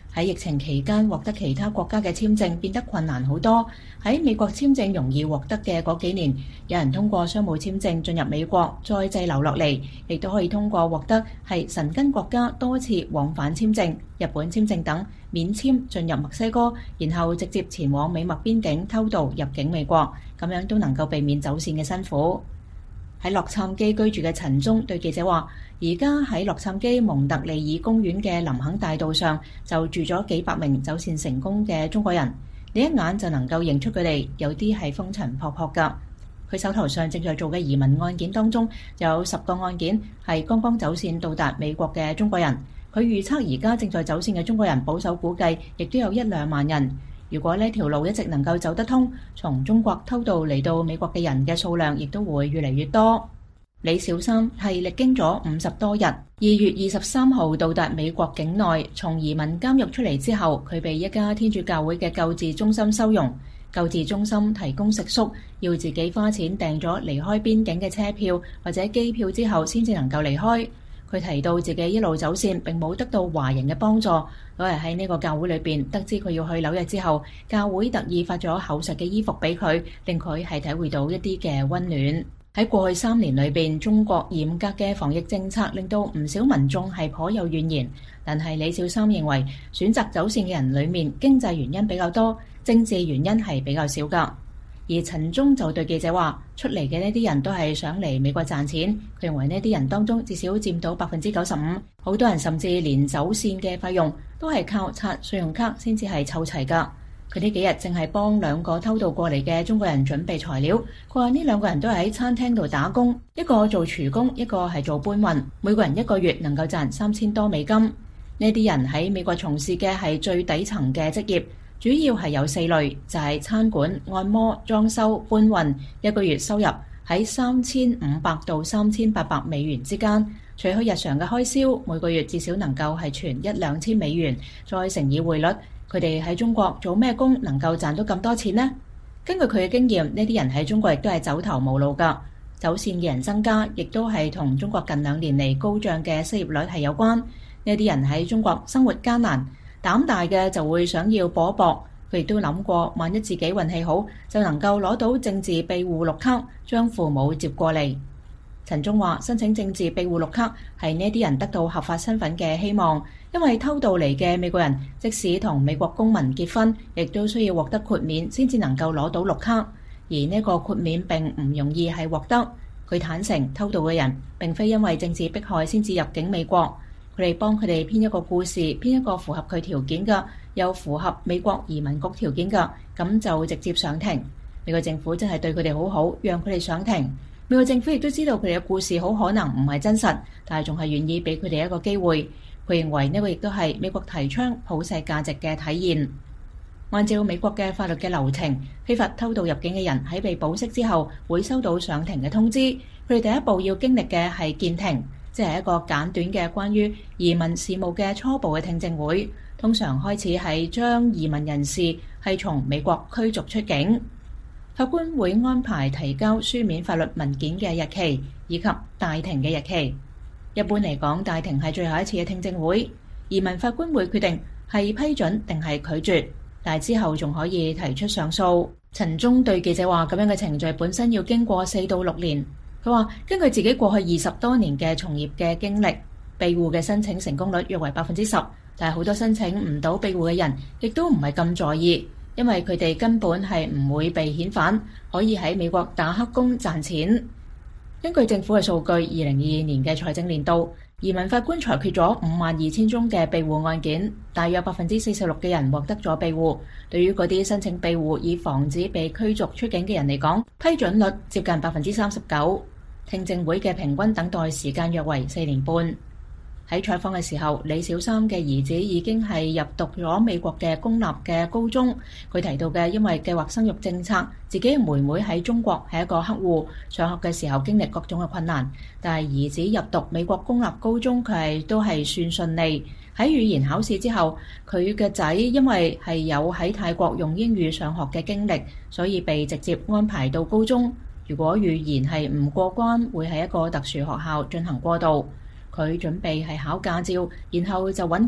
喺疫情期間獲得其他國家嘅簽證變得困難好多。喺美國簽證容易獲得嘅嗰幾年，有人通過商務簽證進入美國，再滯留落嚟，亦都可以通過獲得係申根國家多次往返簽證、日本簽證等免簽進入墨西哥，然後直接前往美墨邊境偷渡入境美國，咁樣都能夠避免走線嘅辛苦。喺洛杉磯居住嘅陳忠對記者話，而家喺洛杉磯蒙特利爾公園嘅林肯大道上就住咗幾百名走線成功嘅中國人，你一眼就能夠認出佢哋，有啲係風塵仆仆㗎。佢手頭上正在做嘅移民案件當中，有10個案件係剛剛走線到達美國嘅中國人。佢預測而家正在走線嘅中國人保守估計亦都有1-2萬人。如果呢條路一直能夠走得通，從中國偷渡嚟到美國嘅人嘅數量亦都會越嚟越多。李小三係歷經咗50多日，2月23號到達美國境內，從移民監獄出嚟之後，佢被一家天主教會嘅救治中心收容。救治中心提供食宿，要自己花錢訂咗離開邊境嘅車票或者機票之後先至能夠離開。佢提到自己一路走線並冇得到華人嘅幫助，都係喺呢個教會裏邊得知佢要去紐約之後，教會特意發咗厚實嘅衣服俾佢，令佢係體會到一啲嘅溫暖。喺過去3年裏邊，中國嚴格嘅防疫政策令到唔少民眾係頗有怨言，但係李小三認為選擇走線嘅人裏面經濟原因比較多，政治原因係比較少㗎。而陳忠就對記者話，出嚟嘅呢啲人都係想嚟美國賺錢，佢認為呢啲人當中至少佔到95%，好多人甚至連走線嘅費用都係靠刷信用卡先至係湊齊㗎。佢呢幾日正係幫2個偷渡過嚟嘅中國人準備材料，佢話呢2個人都係喺餐廳度打工，一個做廚工，一個係做搬運，每個人1個月能夠賺3000多美金。呢啲人喺美國從事嘅係最底層嘅職業。主要係有4類，就係餐館、按摩、裝修、搬運，1個月收入喺3500到3800美元之間。除去日常嘅開銷，每個月至少能夠係存1-2千美元，再乘以匯率，佢哋喺中國做咩工能夠賺到咁多錢呢？根據佢嘅經驗，呢啲人喺中國亦都係走投無路㗎。走線嘅人增加，亦都係同中國近2年嚟高漲嘅失業率係有關。呢啲人喺中國生活艱難，膽大嘅就會想要搏一搏，佢亦都諗過，萬一自己運氣好，就能夠攞到政治庇護綠卡，將父母接過嚟。陳忠話：申請政治庇護綠卡係呢啲人得到合法身份嘅希望，因為偷渡嚟嘅美國人，即使同美國公民結婚，亦都需要獲得豁免先至能夠攞到綠卡，而呢個豁免並唔容易係獲得。佢坦承，偷渡嘅人並非因為政治迫害先至入境美國。佢哋幫佢哋編一個故事，編一個符合佢條件嘅，又符合美國移民局條件嘅，咁就直接上庭。美國政府真係對佢哋好好，讓佢哋上庭。美國政府亦都知道佢哋嘅故事好可能唔係真實，但係仲係願意俾佢哋一個機會。佢認為呢個亦都係美國提倡普世價值嘅體現。按照美國嘅法律嘅流程，非法偷渡入境嘅人喺被保釋之後，會收到上庭嘅通知。佢哋第一步要經歷嘅係見庭，即係一個簡短嘅關於移民事務嘅初步嘅聽證會，通常開始係將移民人士係從美國驅逐出境。法官會安排提交書面法律文件嘅日期，以及大庭嘅日期。一般嚟講，大庭係最後一次嘅聽證會，移民法官會決定係批准定係拒絕，但係之後仲可以提出上訴。陳忠對記者話：咁樣嘅程序本身要經過4到6年。佢話：根據自己過去20多年嘅從業嘅經歷，庇護嘅申請成功率約為10%，但係好多申請唔到庇護嘅人，亦都唔係咁在意，因為佢哋根本係唔會被遣返，可以喺美國打黑工賺錢。根據政府嘅數據，2022年嘅財政年度，移民法官裁決咗52000宗嘅庇護案件，大約46%嘅人獲得咗庇護。對於嗰啲申請庇護以防止被驅逐出境嘅人嚟講，批准率接近39%。聽證會嘅平均等待時間約為4年半。喺採訪嘅時候，李小三嘅兒子已經係入讀咗美國嘅公立嘅高中。佢提到嘅，因為計劃生育政策，自己嘅妹妹喺中國係一個黑戶，上學嘅時候經歷各種嘅困難。但係兒子入讀美國公立高中，佢係都係算順利。喺語言考試之後，佢嘅仔因為係有喺泰國用英語上學嘅經歷，所以被直接安排到高中。如果語言係唔過關，會喺一個特殊學校進行過渡。佢準備係考駕照，然後就揾工。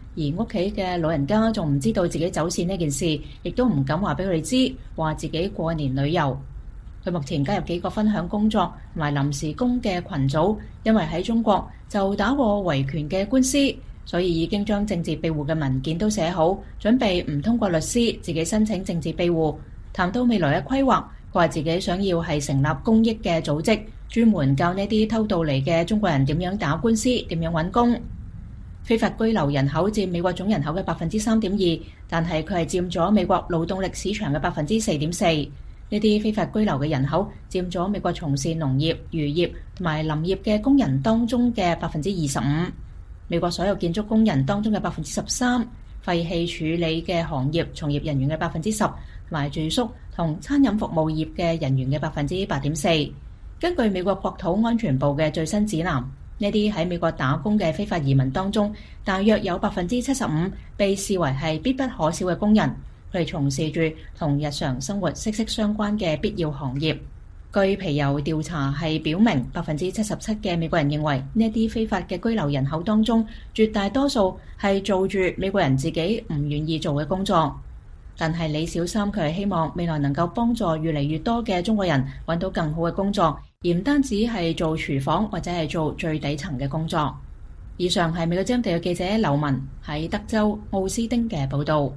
而屋企嘅老人家仲唔知道自己走線呢件事，亦都唔敢話俾佢哋知，話自己過年旅遊。佢目前加入幾個分享工作同埋臨時工嘅群組，因為喺中國就打過維權嘅官司，所以已經將政治庇護嘅文件都寫好，準備唔通過律師自己申請政治庇護。談到未來嘅規劃，佢話自己想要係成立公益嘅組織，專門教呢啲偷渡嚟嘅中國人點樣打官司、點樣揾工。非法居留人口佔美國總人口嘅 3.2%， 但係佢係佔咗美國勞動力市場嘅 4.4%。呢啲非法居留嘅人口佔咗美國從事農業、漁業同埋林業嘅工人當中嘅 25%， 美國所有建築工人當中嘅 13%， 廢棄處理嘅行業從業人員嘅 10%， 同埋住宿同餐飲服務業嘅人員嘅 8.4%。根據美國國土安全部嘅最新指南，呢啲喺美國打工嘅非法移民當中，大約有 75% 被視為係必不可少嘅工人。佢哋從事住同日常生活息息相關嘅必要行業。據皮尤調查係表明，77%嘅美國人認為呢啲非法嘅居留人口當中，絕大多數係做住美國人自己唔願意做嘅工作。但係李小三佢係希望未來能夠幫助越嚟越多嘅中國人揾到更好嘅工作，而唔單止係做廚房或者係做最底層嘅工作。以上係美國之音地嘅記者劉文喺德州奧斯丁嘅報導。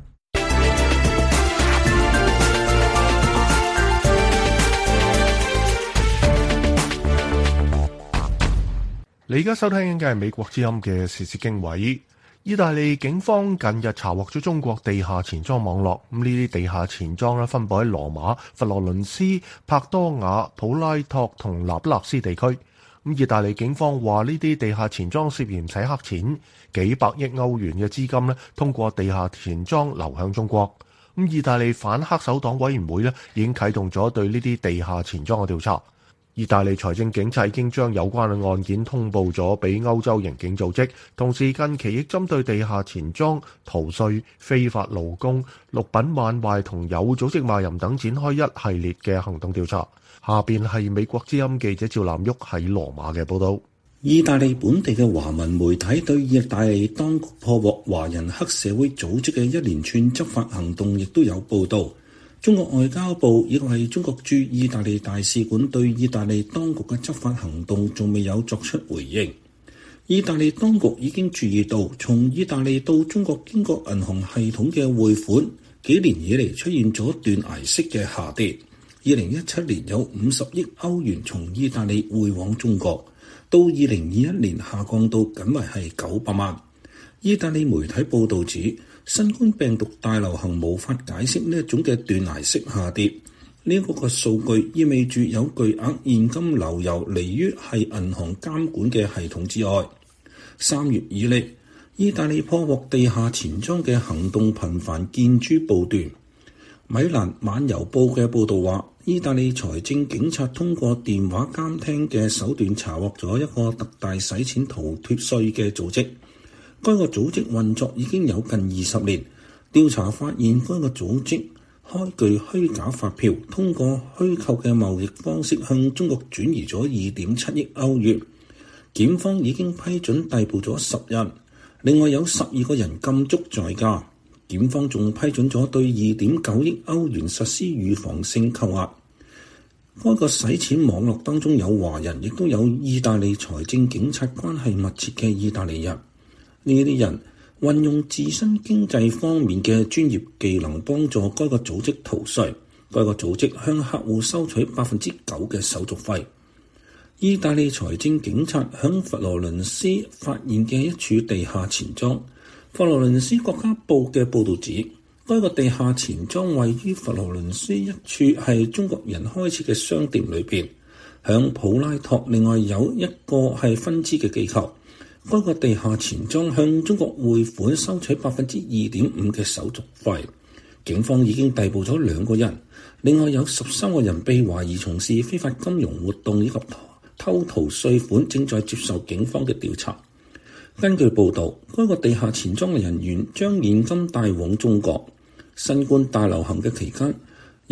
你而家收聽嘅係美國之音嘅時事經緯。意大利警方近日查獲咗中國地下錢莊網絡，咁呢啲地下錢莊咧分布喺羅馬、佛羅倫斯、帕多瓦、普拉托同那不勒斯地區。咁意大利警方話呢啲地下錢莊涉嫌洗黑錢，幾百億歐元嘅資金咧通過地下錢莊流向中國。咁意大利反黑手黨委員會咧已經啟動咗對呢啲地下錢莊嘅調查。意大利財政警察已經將有關嘅案件通報咗俾歐洲刑警組織，同時近期亦針對地下錢莊、逃稅、非法勞工、毒品販賣同有組織賣淫等展開一系列嘅行動調查。下邊係美國之音記者趙南旭喺羅馬嘅報道。
意大利本地嘅華文媒體對意大利當局破獲華人黑社會組織嘅一連串執法行動亦都有報道。中國外交部以及係中國駐意大利大使館對意大利當局嘅執法行動仲未有作出回應。意大利當局已經注意到，從意大利到中國經過銀行系統嘅匯款，幾年以嚟出現咗斷崖式嘅下跌。2017年有50億歐元從意大利匯往中國，到2021年下降到僅為係900萬。意大利媒體報導指，新冠病毒大流行無法解釋呢一種嘅斷崖式下跌。呢個嘅數據意味住有巨額現金流入離於係銀行監管嘅系統之外。3月以嚟，意大利破獲地下錢莊嘅行動頻繁見諸報端。米蘭晚郵報嘅報導話，意大利財政警察通過電話監聽嘅手段查獲咗一個特大洗錢逃脫稅嘅組織。該個組織運作已經有近20年，調查發現該個組織開具虛假發票，通過虛構嘅貿易方式向中國轉移咗2.7億歐元。檢方已經批准逮捕咗10人，另外有12個人禁足在家。檢方仲批准咗對2.9億歐元實施預防性扣押。該個洗錢網絡當中有華人，亦都有意大利財政警察關係密切嘅意大利人。呢啲人運用自身經濟方面嘅專業技能幫助該個組織逃稅。該個組織向客戶收取 9% 嘅手續費。意大利財政警察響佛羅倫斯發現嘅一處地下錢莊。佛羅倫斯國家報嘅報導指，該個地下錢莊位於佛羅倫斯一處係中國人開設嘅商店裏邊。響普拉托另外有一個係分支嘅機構。該個地下錢莊向中國匯款收取 2.5% 嘅手續費。警方已經逮捕咗2個人，另外有13個人被懷疑從事非法金融活動以及偷逃稅款，正在接受警方嘅調查。根據報導，該個地下錢莊嘅人員將現金帶往中國。新冠大流行嘅期間，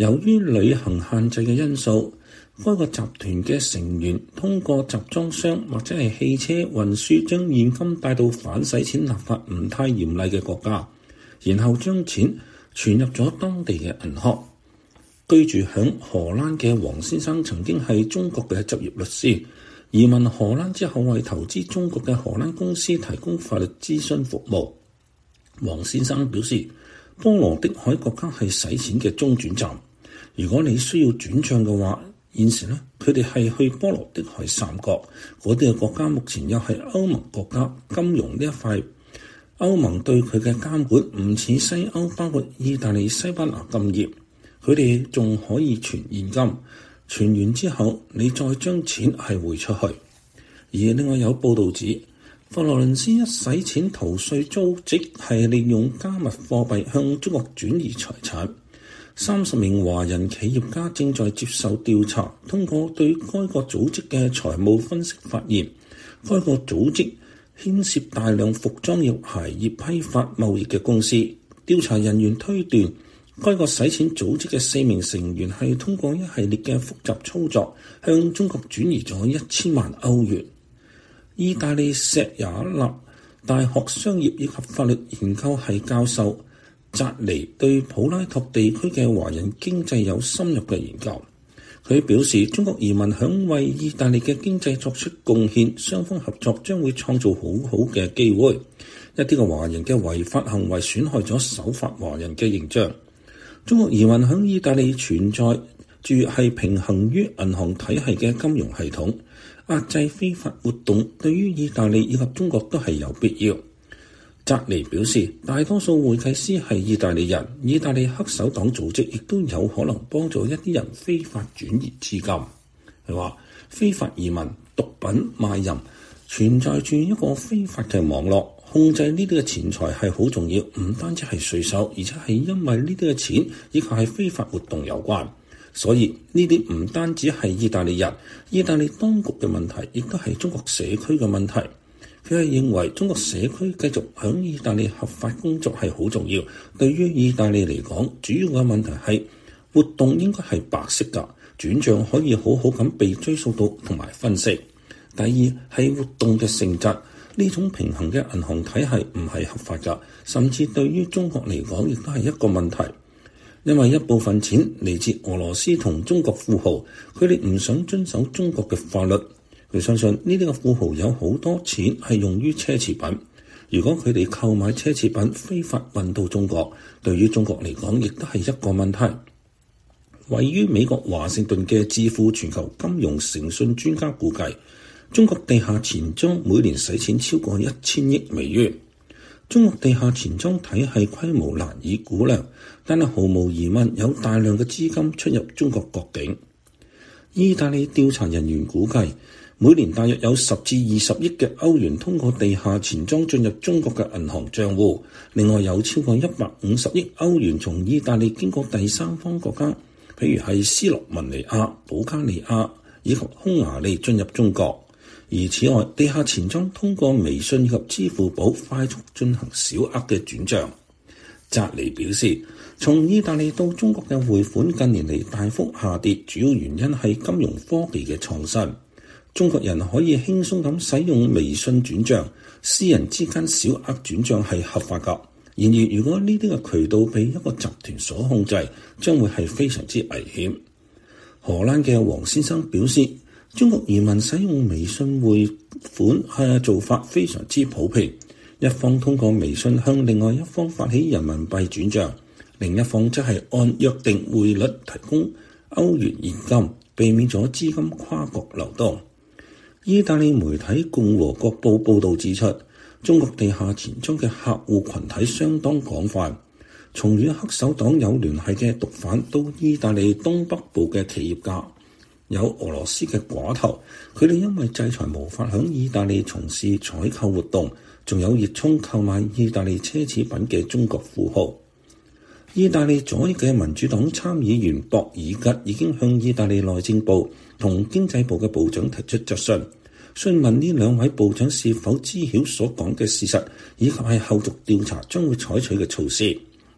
由於旅行限制嘅因素，該個集團嘅成員通過集裝箱或者係汽車運輸將現金帶到反洗錢立法唔太嚴厲嘅國家，然後將錢存入咗當地嘅銀行。居住響荷蘭嘅黃先生曾經係中國嘅執業律師，移民荷蘭之後為投資中國嘅荷蘭公司提供法律諮詢服務。黃先生表示，波羅的海國家係洗錢嘅中轉站。如果你需要轉帳嘅話，現時呢，佢哋係去波羅的海三國，嗰啲嘅國家目前又係歐盟國家，金融呢一塊，歐盟對佢嘅監管唔似西歐，包括意大利、西班牙咁嚴，佢哋仲可以存現金，存完之後你再將錢係匯出去。而另外有報道指，佛羅倫斯一洗錢逃稅組織係利用加密貨幣向中國轉移財產。30名華人企業家正在接受調查，通過對該個組織嘅財務分析發現，該個組織牽涉大量服裝業、鞋業批發貿易嘅公司。調查人員推斷，該個洗錢組織嘅4名成員係通過一系列嘅複雜操作，向中國轉移咗1000萬歐元。意大利錫雅納大學商業以及法律研究系教授扎尼對普拉托地區嘅華人經濟有深入嘅研究。佢表示，中國移民響為意大利嘅經濟作出貢獻，雙方合作將會創造好好嘅機會。一啲嘅華人嘅違法行為損害咗守法華人嘅形象。中國移民響意大利存在住係平衡於銀行體系嘅金融系統，壓制非法活動對於意大利以及中國都係有必要。扎尼表示，大多數會計師係意大利人，意大利黑手黨組織亦都有可能幫助一啲人非法轉移資金。佢話，非法移民、毒品賣淫存在住一個非法嘅網絡，控制呢啲嘅錢財係好重要，唔單止係稅收，而且係因為呢啲嘅錢以及係非法活動有關。所以呢啲唔單止係意大利人、意大利當局嘅問題，亦都係中國社區嘅問題。佢係認為中國社區繼續響意大利合法工作係好重要。對於意大利嚟講，主要嘅問題係活動應該係白色㗎，轉帳可以好好咁被追溯到同埋分析。第二係活動嘅性質，呢種平衡嘅銀行體系唔係合法㗎，甚至對於中國嚟講亦都係一個問題。因為一部分錢嚟自俄羅斯同中國富豪，佢哋唔想遵守中國嘅法律。佢相信呢啲嘅富豪有好多錢係用於奢侈品，如果佢哋購買奢侈品非法運到中國，對於中國嚟講亦都係一個問題。位於美國華盛頓嘅智庫全球金融誠信專家估計，中國地下錢莊每年洗錢超過1000億美元。中國地下錢莊體系規模難以估量，但係毫無疑問有大量嘅資金出入中國國境。意大利調查人員估計，每年大約有10至20億嘅歐元通過地下錢莊進入中國嘅銀行帳戶，另外有超過150億歐元從意大利經過第三方國家，譬如係斯洛文尼亞、保加利亞以及匈牙利進入中國。而此外，地下錢莊通過微信以及支付寶快速進行小額嘅轉帳。扎尼表示，從意大利到中國嘅匯款近年嚟大幅下跌，主要原因係金融科技嘅創新。中國人可以輕鬆咁使用微信轉帳，私人之間小額轉帳係合法㗎。然而，如果呢啲嘅渠道被一個集團所控制，將會係非常之危險。荷蘭嘅黃先生表示，中國移民使用微信匯款嘅做法非常之普遍，一方通過微信向另外一方發起人民幣轉帳，另一方則係按約定匯率提供歐元現金，避免咗資金跨國流動。意大利媒體共和國報報導指出，中國地下錢莊嘅客戶群體相當廣泛，從與黑手黨有聯繫嘅毒販到意大利東北部嘅企業家，有俄羅斯嘅寡頭，佢哋因為制裁無法響意大利從事採購活動，仲有熱衷購買意大利奢侈品嘅中國富豪。意大利左翼嘅民主黨參議員博爾吉已經向意大利內政部同經濟部嘅部長提出質詢，詢問呢兩位部長是否知曉所講嘅事實，以及係後續調查將會採取嘅措施。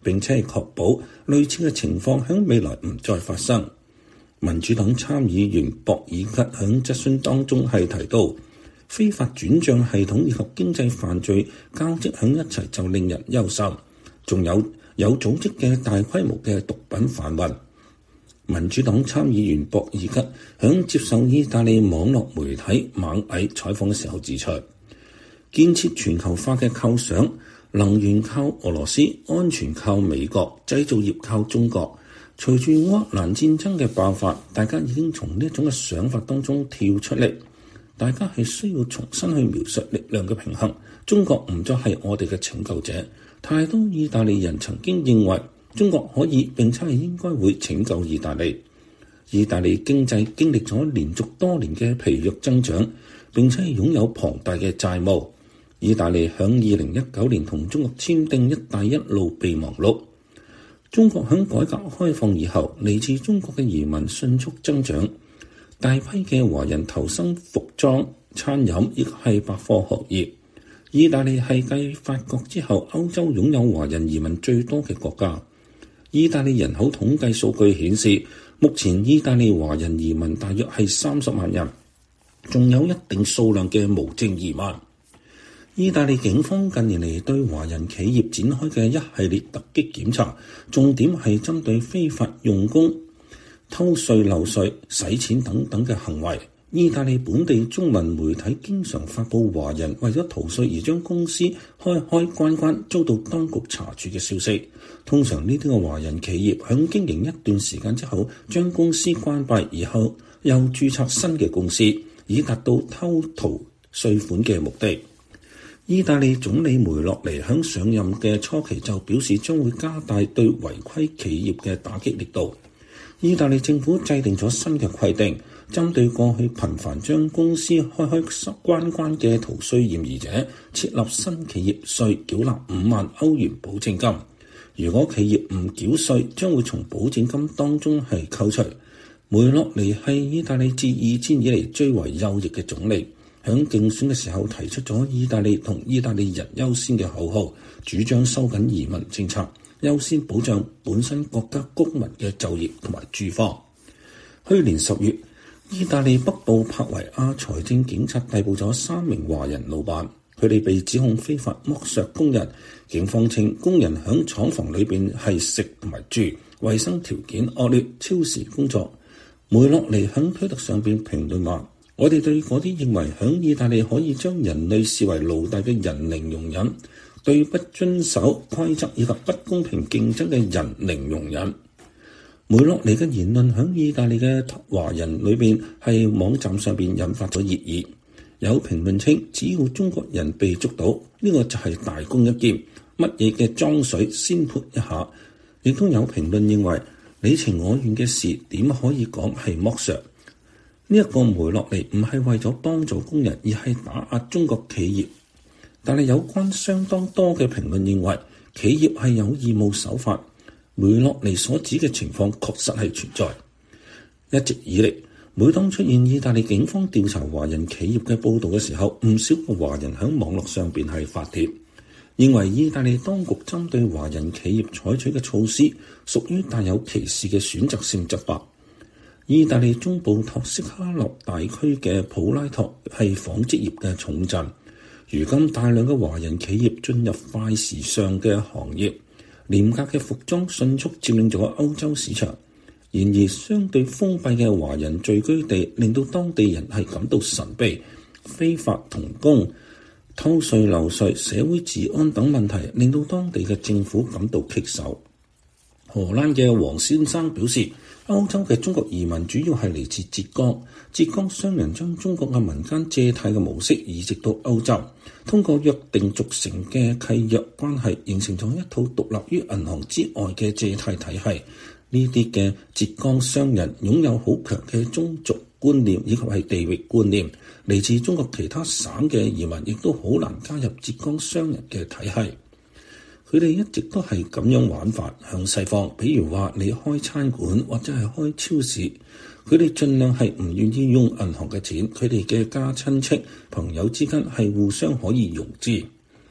並且係確保類似嘅情況喺未來唔再發生。民主黨參議員博爾吉喺質詢當中係提到，非法轉帳系統以及經濟犯罪交織喺一齊就令人憂心，仲有組織嘅大規模嘅毒品販運。民主黨參議員博爾吉喺接受意大利網絡媒體猛蟻採訪嘅時候指出，建設全球化嘅構想，能源靠俄羅斯，安全靠美國，製造業靠中國。隨住烏克蘭戰爭嘅爆發，大家已經從呢一種嘅想法當中跳出嚟，大家係需要重新去描述力量嘅平衡。中國唔再係我哋嘅拯救者。太多意大利人曾經認為中國可以並且係應該會拯救意大利。意大利經濟經歷咗連續多年嘅疲弱增長，並且係擁有龐大嘅債務。意大利響2019年同中國簽訂一帶一路備忘錄。中國響改革開放以後，嚟自中國嘅移民迅速增長，大批嘅華人投身服裝、餐飲亦係百貨行業。意大利係繼法國之後歐洲擁有華人移民最多嘅國家。意大利人口統計數據顯示，目前意大利華人移民大約係30萬人，仲有一定數量嘅無證移民。意大利警方近年嚟對華人企業展開嘅一系列突擊檢查，重點係針對非法用工、偷稅漏稅、洗錢等等嘅行為。意大利本地中文媒體經常發布華人為咗逃稅而將公司開關遭到當局查處嘅消息。通常呢啲嘅華人企業響經營一段時間之後，將公司關閉，而後又註冊新嘅公司，以達到偷逃稅款嘅目的。意大利總理梅洛尼響上任嘅初期就表示將會加大對違規企業嘅打擊力度。意大利政府制定咗新嘅規定，針對過去頻繁將公司開關嘅逃稅嫌疑者，設立新企業稅繳納5萬歐元保證金。如果企業唔繳稅，將會從保證金當中係扣除。梅洛尼係意大利自二戰以嚟最為右翼嘅總理。喺競選嘅時候提出咗意大利同意大利人優先嘅口號，主張收緊移民政策，優先保障本身國家公民嘅就業同埋住房。去年10月，意大利北部帕維亞財政警察逮捕咗3名華人老闆，佢哋被指控非法剝削工人。警方稱工人喺廠房裏邊係食同埋住，衛生條件惡劣，超時工作。梅洛尼喺推特上邊評論話：我哋對嗰啲認為響意大利可以將人類視為奴隸嘅人零容忍，對不遵守規則以及不公平競爭嘅人零容忍。梅洛尼嘅言論響意大利嘅華人裏邊係網站上邊引發咗熱議。有評論稱，只要中國人被捉到，呢個就係大功一件，乜嘢嘅髒水先潑一下。亦都有評論認為，你情我願嘅事點可以講係剝削？呢一個梅洛尼唔係為咗幫助工人，而係打壓中國企業。但係有關相當多嘅評論認為，企業係有義務守法。梅洛尼所指嘅情況確實係存在。一直以嚟，每當出現意大利警方調查華人企業嘅報導嘅時候，唔少嘅華人喺網絡上邊係發帖，認為意大利當局針對華人企業採取嘅措施屬於帶有歧視嘅選擇性執法。意大利中部托斯卡納大區嘅普拉托係紡織業嘅重鎮，如今大量嘅華人企業進入快時尚嘅行業，廉價嘅服裝迅速佔領咗歐洲市場。然而，相對封閉嘅華人聚居地令到當地人係感到神秘，非法童工、偷稅漏稅、社會治安等問題令到當地嘅政府感到棘手。荷蘭嘅黃先生表示，歐洲嘅中國移民主要係嚟自浙江。浙江商人將中國嘅民間借貸嘅模式移植到歐洲，通過約定俗成嘅契約關係，形成咗一套獨立於銀行之外嘅借貸體系。呢啲嘅浙江商人擁有好強嘅宗族觀念以及係地域觀念，嚟自中國其他省嘅移民亦都好難加入浙江商人嘅體系。佢哋一直都係咁樣玩法，向西方，比如話你開餐館或者係開超市，佢哋盡量係唔願意用銀行嘅錢，佢哋嘅家親戚朋友之間係互相可以融資。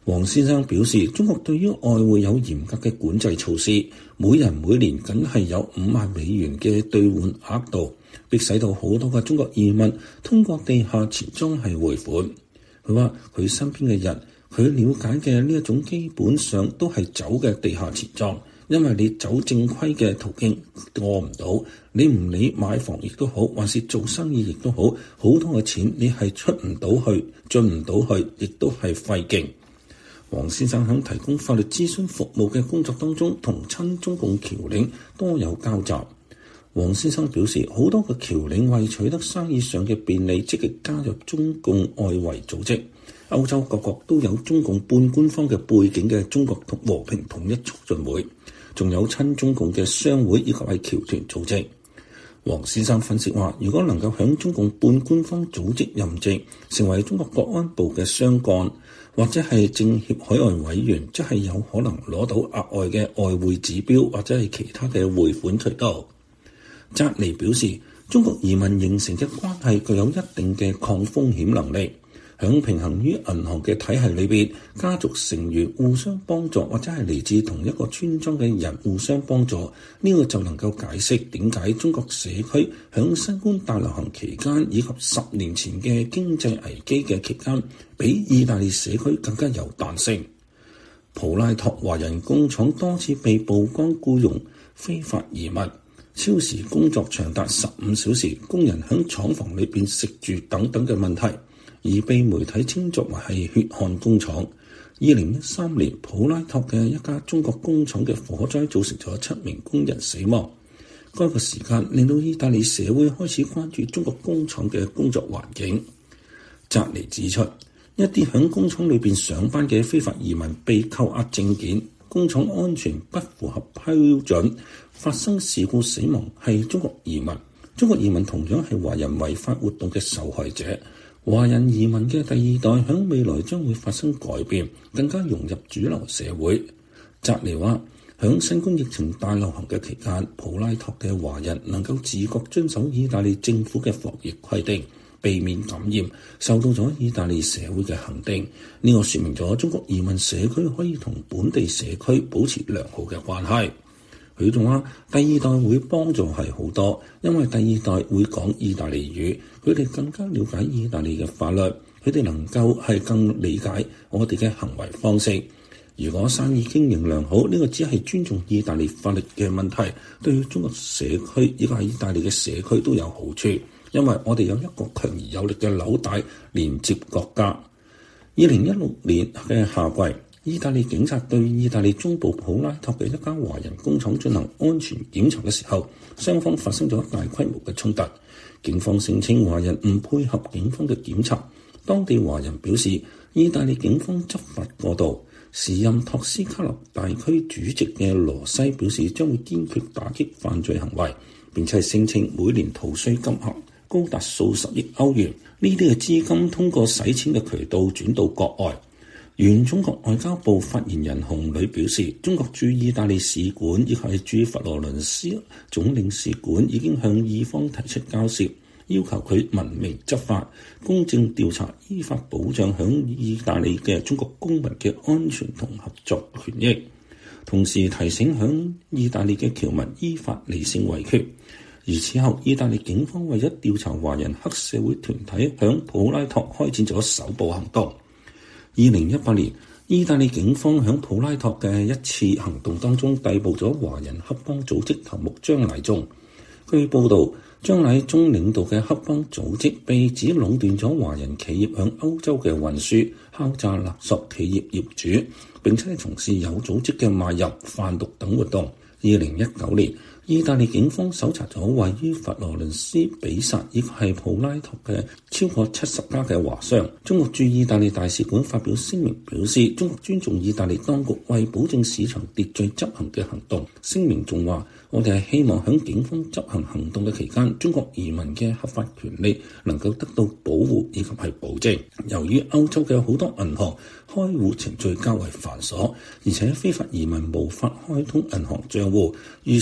黃先生表示，中國對於外匯有嚴格嘅管制措施，每人每年僅係有5萬美元嘅兌換額度，迫使到好多嘅中國移民通過地下錢莊係匯款。佢話佢身邊嘅人，佢了解嘅呢一種基本上都係走嘅地下錢莊，因為你走正規嘅途徑過唔到，你唔理買房亦都好，還是做生意亦都好，好多嘅錢你係出唔到去，進唔到去，亦都係費勁。黃先生喺提供法律諮詢服務嘅工作當中，同親中共僑領多有交集。黃先生表示，好多嘅僑領為取得生意上嘅便利，積極加入中共外圍組織。歐洲各國都有中共半官方嘅背景嘅中國和平統一促進會，仲有親中共嘅商會以及係僑團組織。黃先生分析話，如果能夠響中共半官方組織任職，成為中國國安部嘅商幹，或者係政協海外委員，即係有可能攞到額外嘅外匯指標或者係其他嘅匯款渠道。扎尼表示，中國移民形成嘅關係具有一定嘅抗風險能力。響平衡於銀行嘅體系裏邊，家族成員互相幫助，或者係嚟自同一個村莊嘅人互相幫助，呢個就能夠解釋點解中國社區響新冠大流行期間以及10年前嘅經濟危機嘅期間，比意大利社區更加有彈性。普拉托華人工廠多次被曝光僱傭非法移民，超時工作長達15小時，工人響廠房裏邊食住等等嘅問題，而被媒體稱作為係血汗工廠。2013年，普拉托嘅一家中國工廠嘅火災造成咗7名工人死亡。該個時間令到意大利社會開始關注中國工廠嘅工作環境。扎尼指出，一啲響工廠裏邊上班嘅非法移民被扣押證件，工廠安全不符合標準，發生事故死亡係中國移民。中國移民同樣係華人違法活動嘅受害者。華人移民嘅第二代響未來將會發生改變，更加融入主流社會。扎尼話，響新冠疫情大流行嘅期間，普拉托嘅華人能夠自覺遵守意大利政府嘅防疫規定，避免感染，受到咗意大利社會嘅肯定。呢個說明咗中國移民社區可以同本地社區保持良好嘅關係。佢仲話，第二代會幫助係好多，因為第二代會講意大利語，佢哋更加了解意大利嘅法律，佢哋能夠係更理解我哋嘅行為方式。如果生意經營良好，呢個只係尊重意大利法律嘅問題，對中國社區以及係意大利嘅社區都有好處，因為我哋有一個強而有力嘅紐帶連接國家。2016年嘅夏季，意大利警察對意大利中部普拉托嘅一家華人工廠進行安全檢查嘅時候，雙方發生咗大規模嘅衝突。警方聲稱華人唔配合警方嘅檢查，當地華人表示意大利警方執法過度。時任托斯卡納大區主席嘅羅西表示將會堅決打擊犯罪行為，並且聲稱每年逃稅金額高達數十億歐元，呢啲嘅資金通過洗錢嘅渠道轉到國外。原中國外交部發言人洪磊表示，中國駐意大利使館以及駐佛羅倫斯總領事館已經向意方提出交涉，要求佢文明執法、公正調查、依法保障響意大利嘅中國公民嘅安全同合作權益，同時提醒響意大利嘅僑民依法理性維權。而此後，意大利警方為咗調查華人黑社會團體響普拉托開展咗首部行動。2018年，意大利警方響普拉托嘅一次行動當中逮捕咗華人黑幫組織頭目張乃忠。據報道，張乃忠領導嘅黑幫組織被指壟斷咗華人企業響歐洲嘅運輸，敲詐勒索企業業主，並且從事有組織嘅賣淫、販毒等活動。2019年，意大利警方搜查咗位於佛羅倫斯、比薩以及係普拉托嘅超過70家嘅華商。中國駐意大利大使館發表聲明表示，中國尊重意大利當局為保證市場秩序執行嘅行動。聲明仲話，我哋係希望喺警方執行行動嘅期間，中國移民嘅合法權利能夠得到保護以及係保證。由於歐洲嘅好多銀行開戶程序較為繁瑣，而且非法移民無法開通銀行帳戶，於是催生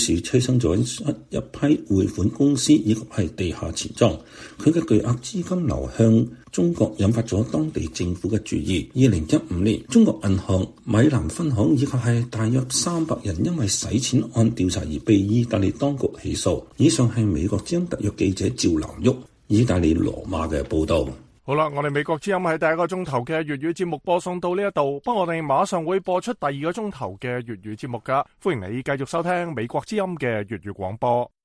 生咗一批匯款公司以及係地下錢莊，佢嘅巨額資金流向中國引發咗當地政府嘅注意。2015年，中國銀行米蘭分行以及係大約300人因為洗錢案調查而被意大利當局起訴。以上係美國之音特約記者趙南旭，意大利羅馬嘅報道。
好啦，我哋美國之音喺第一個鐘頭嘅粵語節目播送到呢一度，不過我哋馬上會播出第二個鐘頭嘅粵語節目噶，歡迎你繼續收聽美國之音嘅粵語廣播。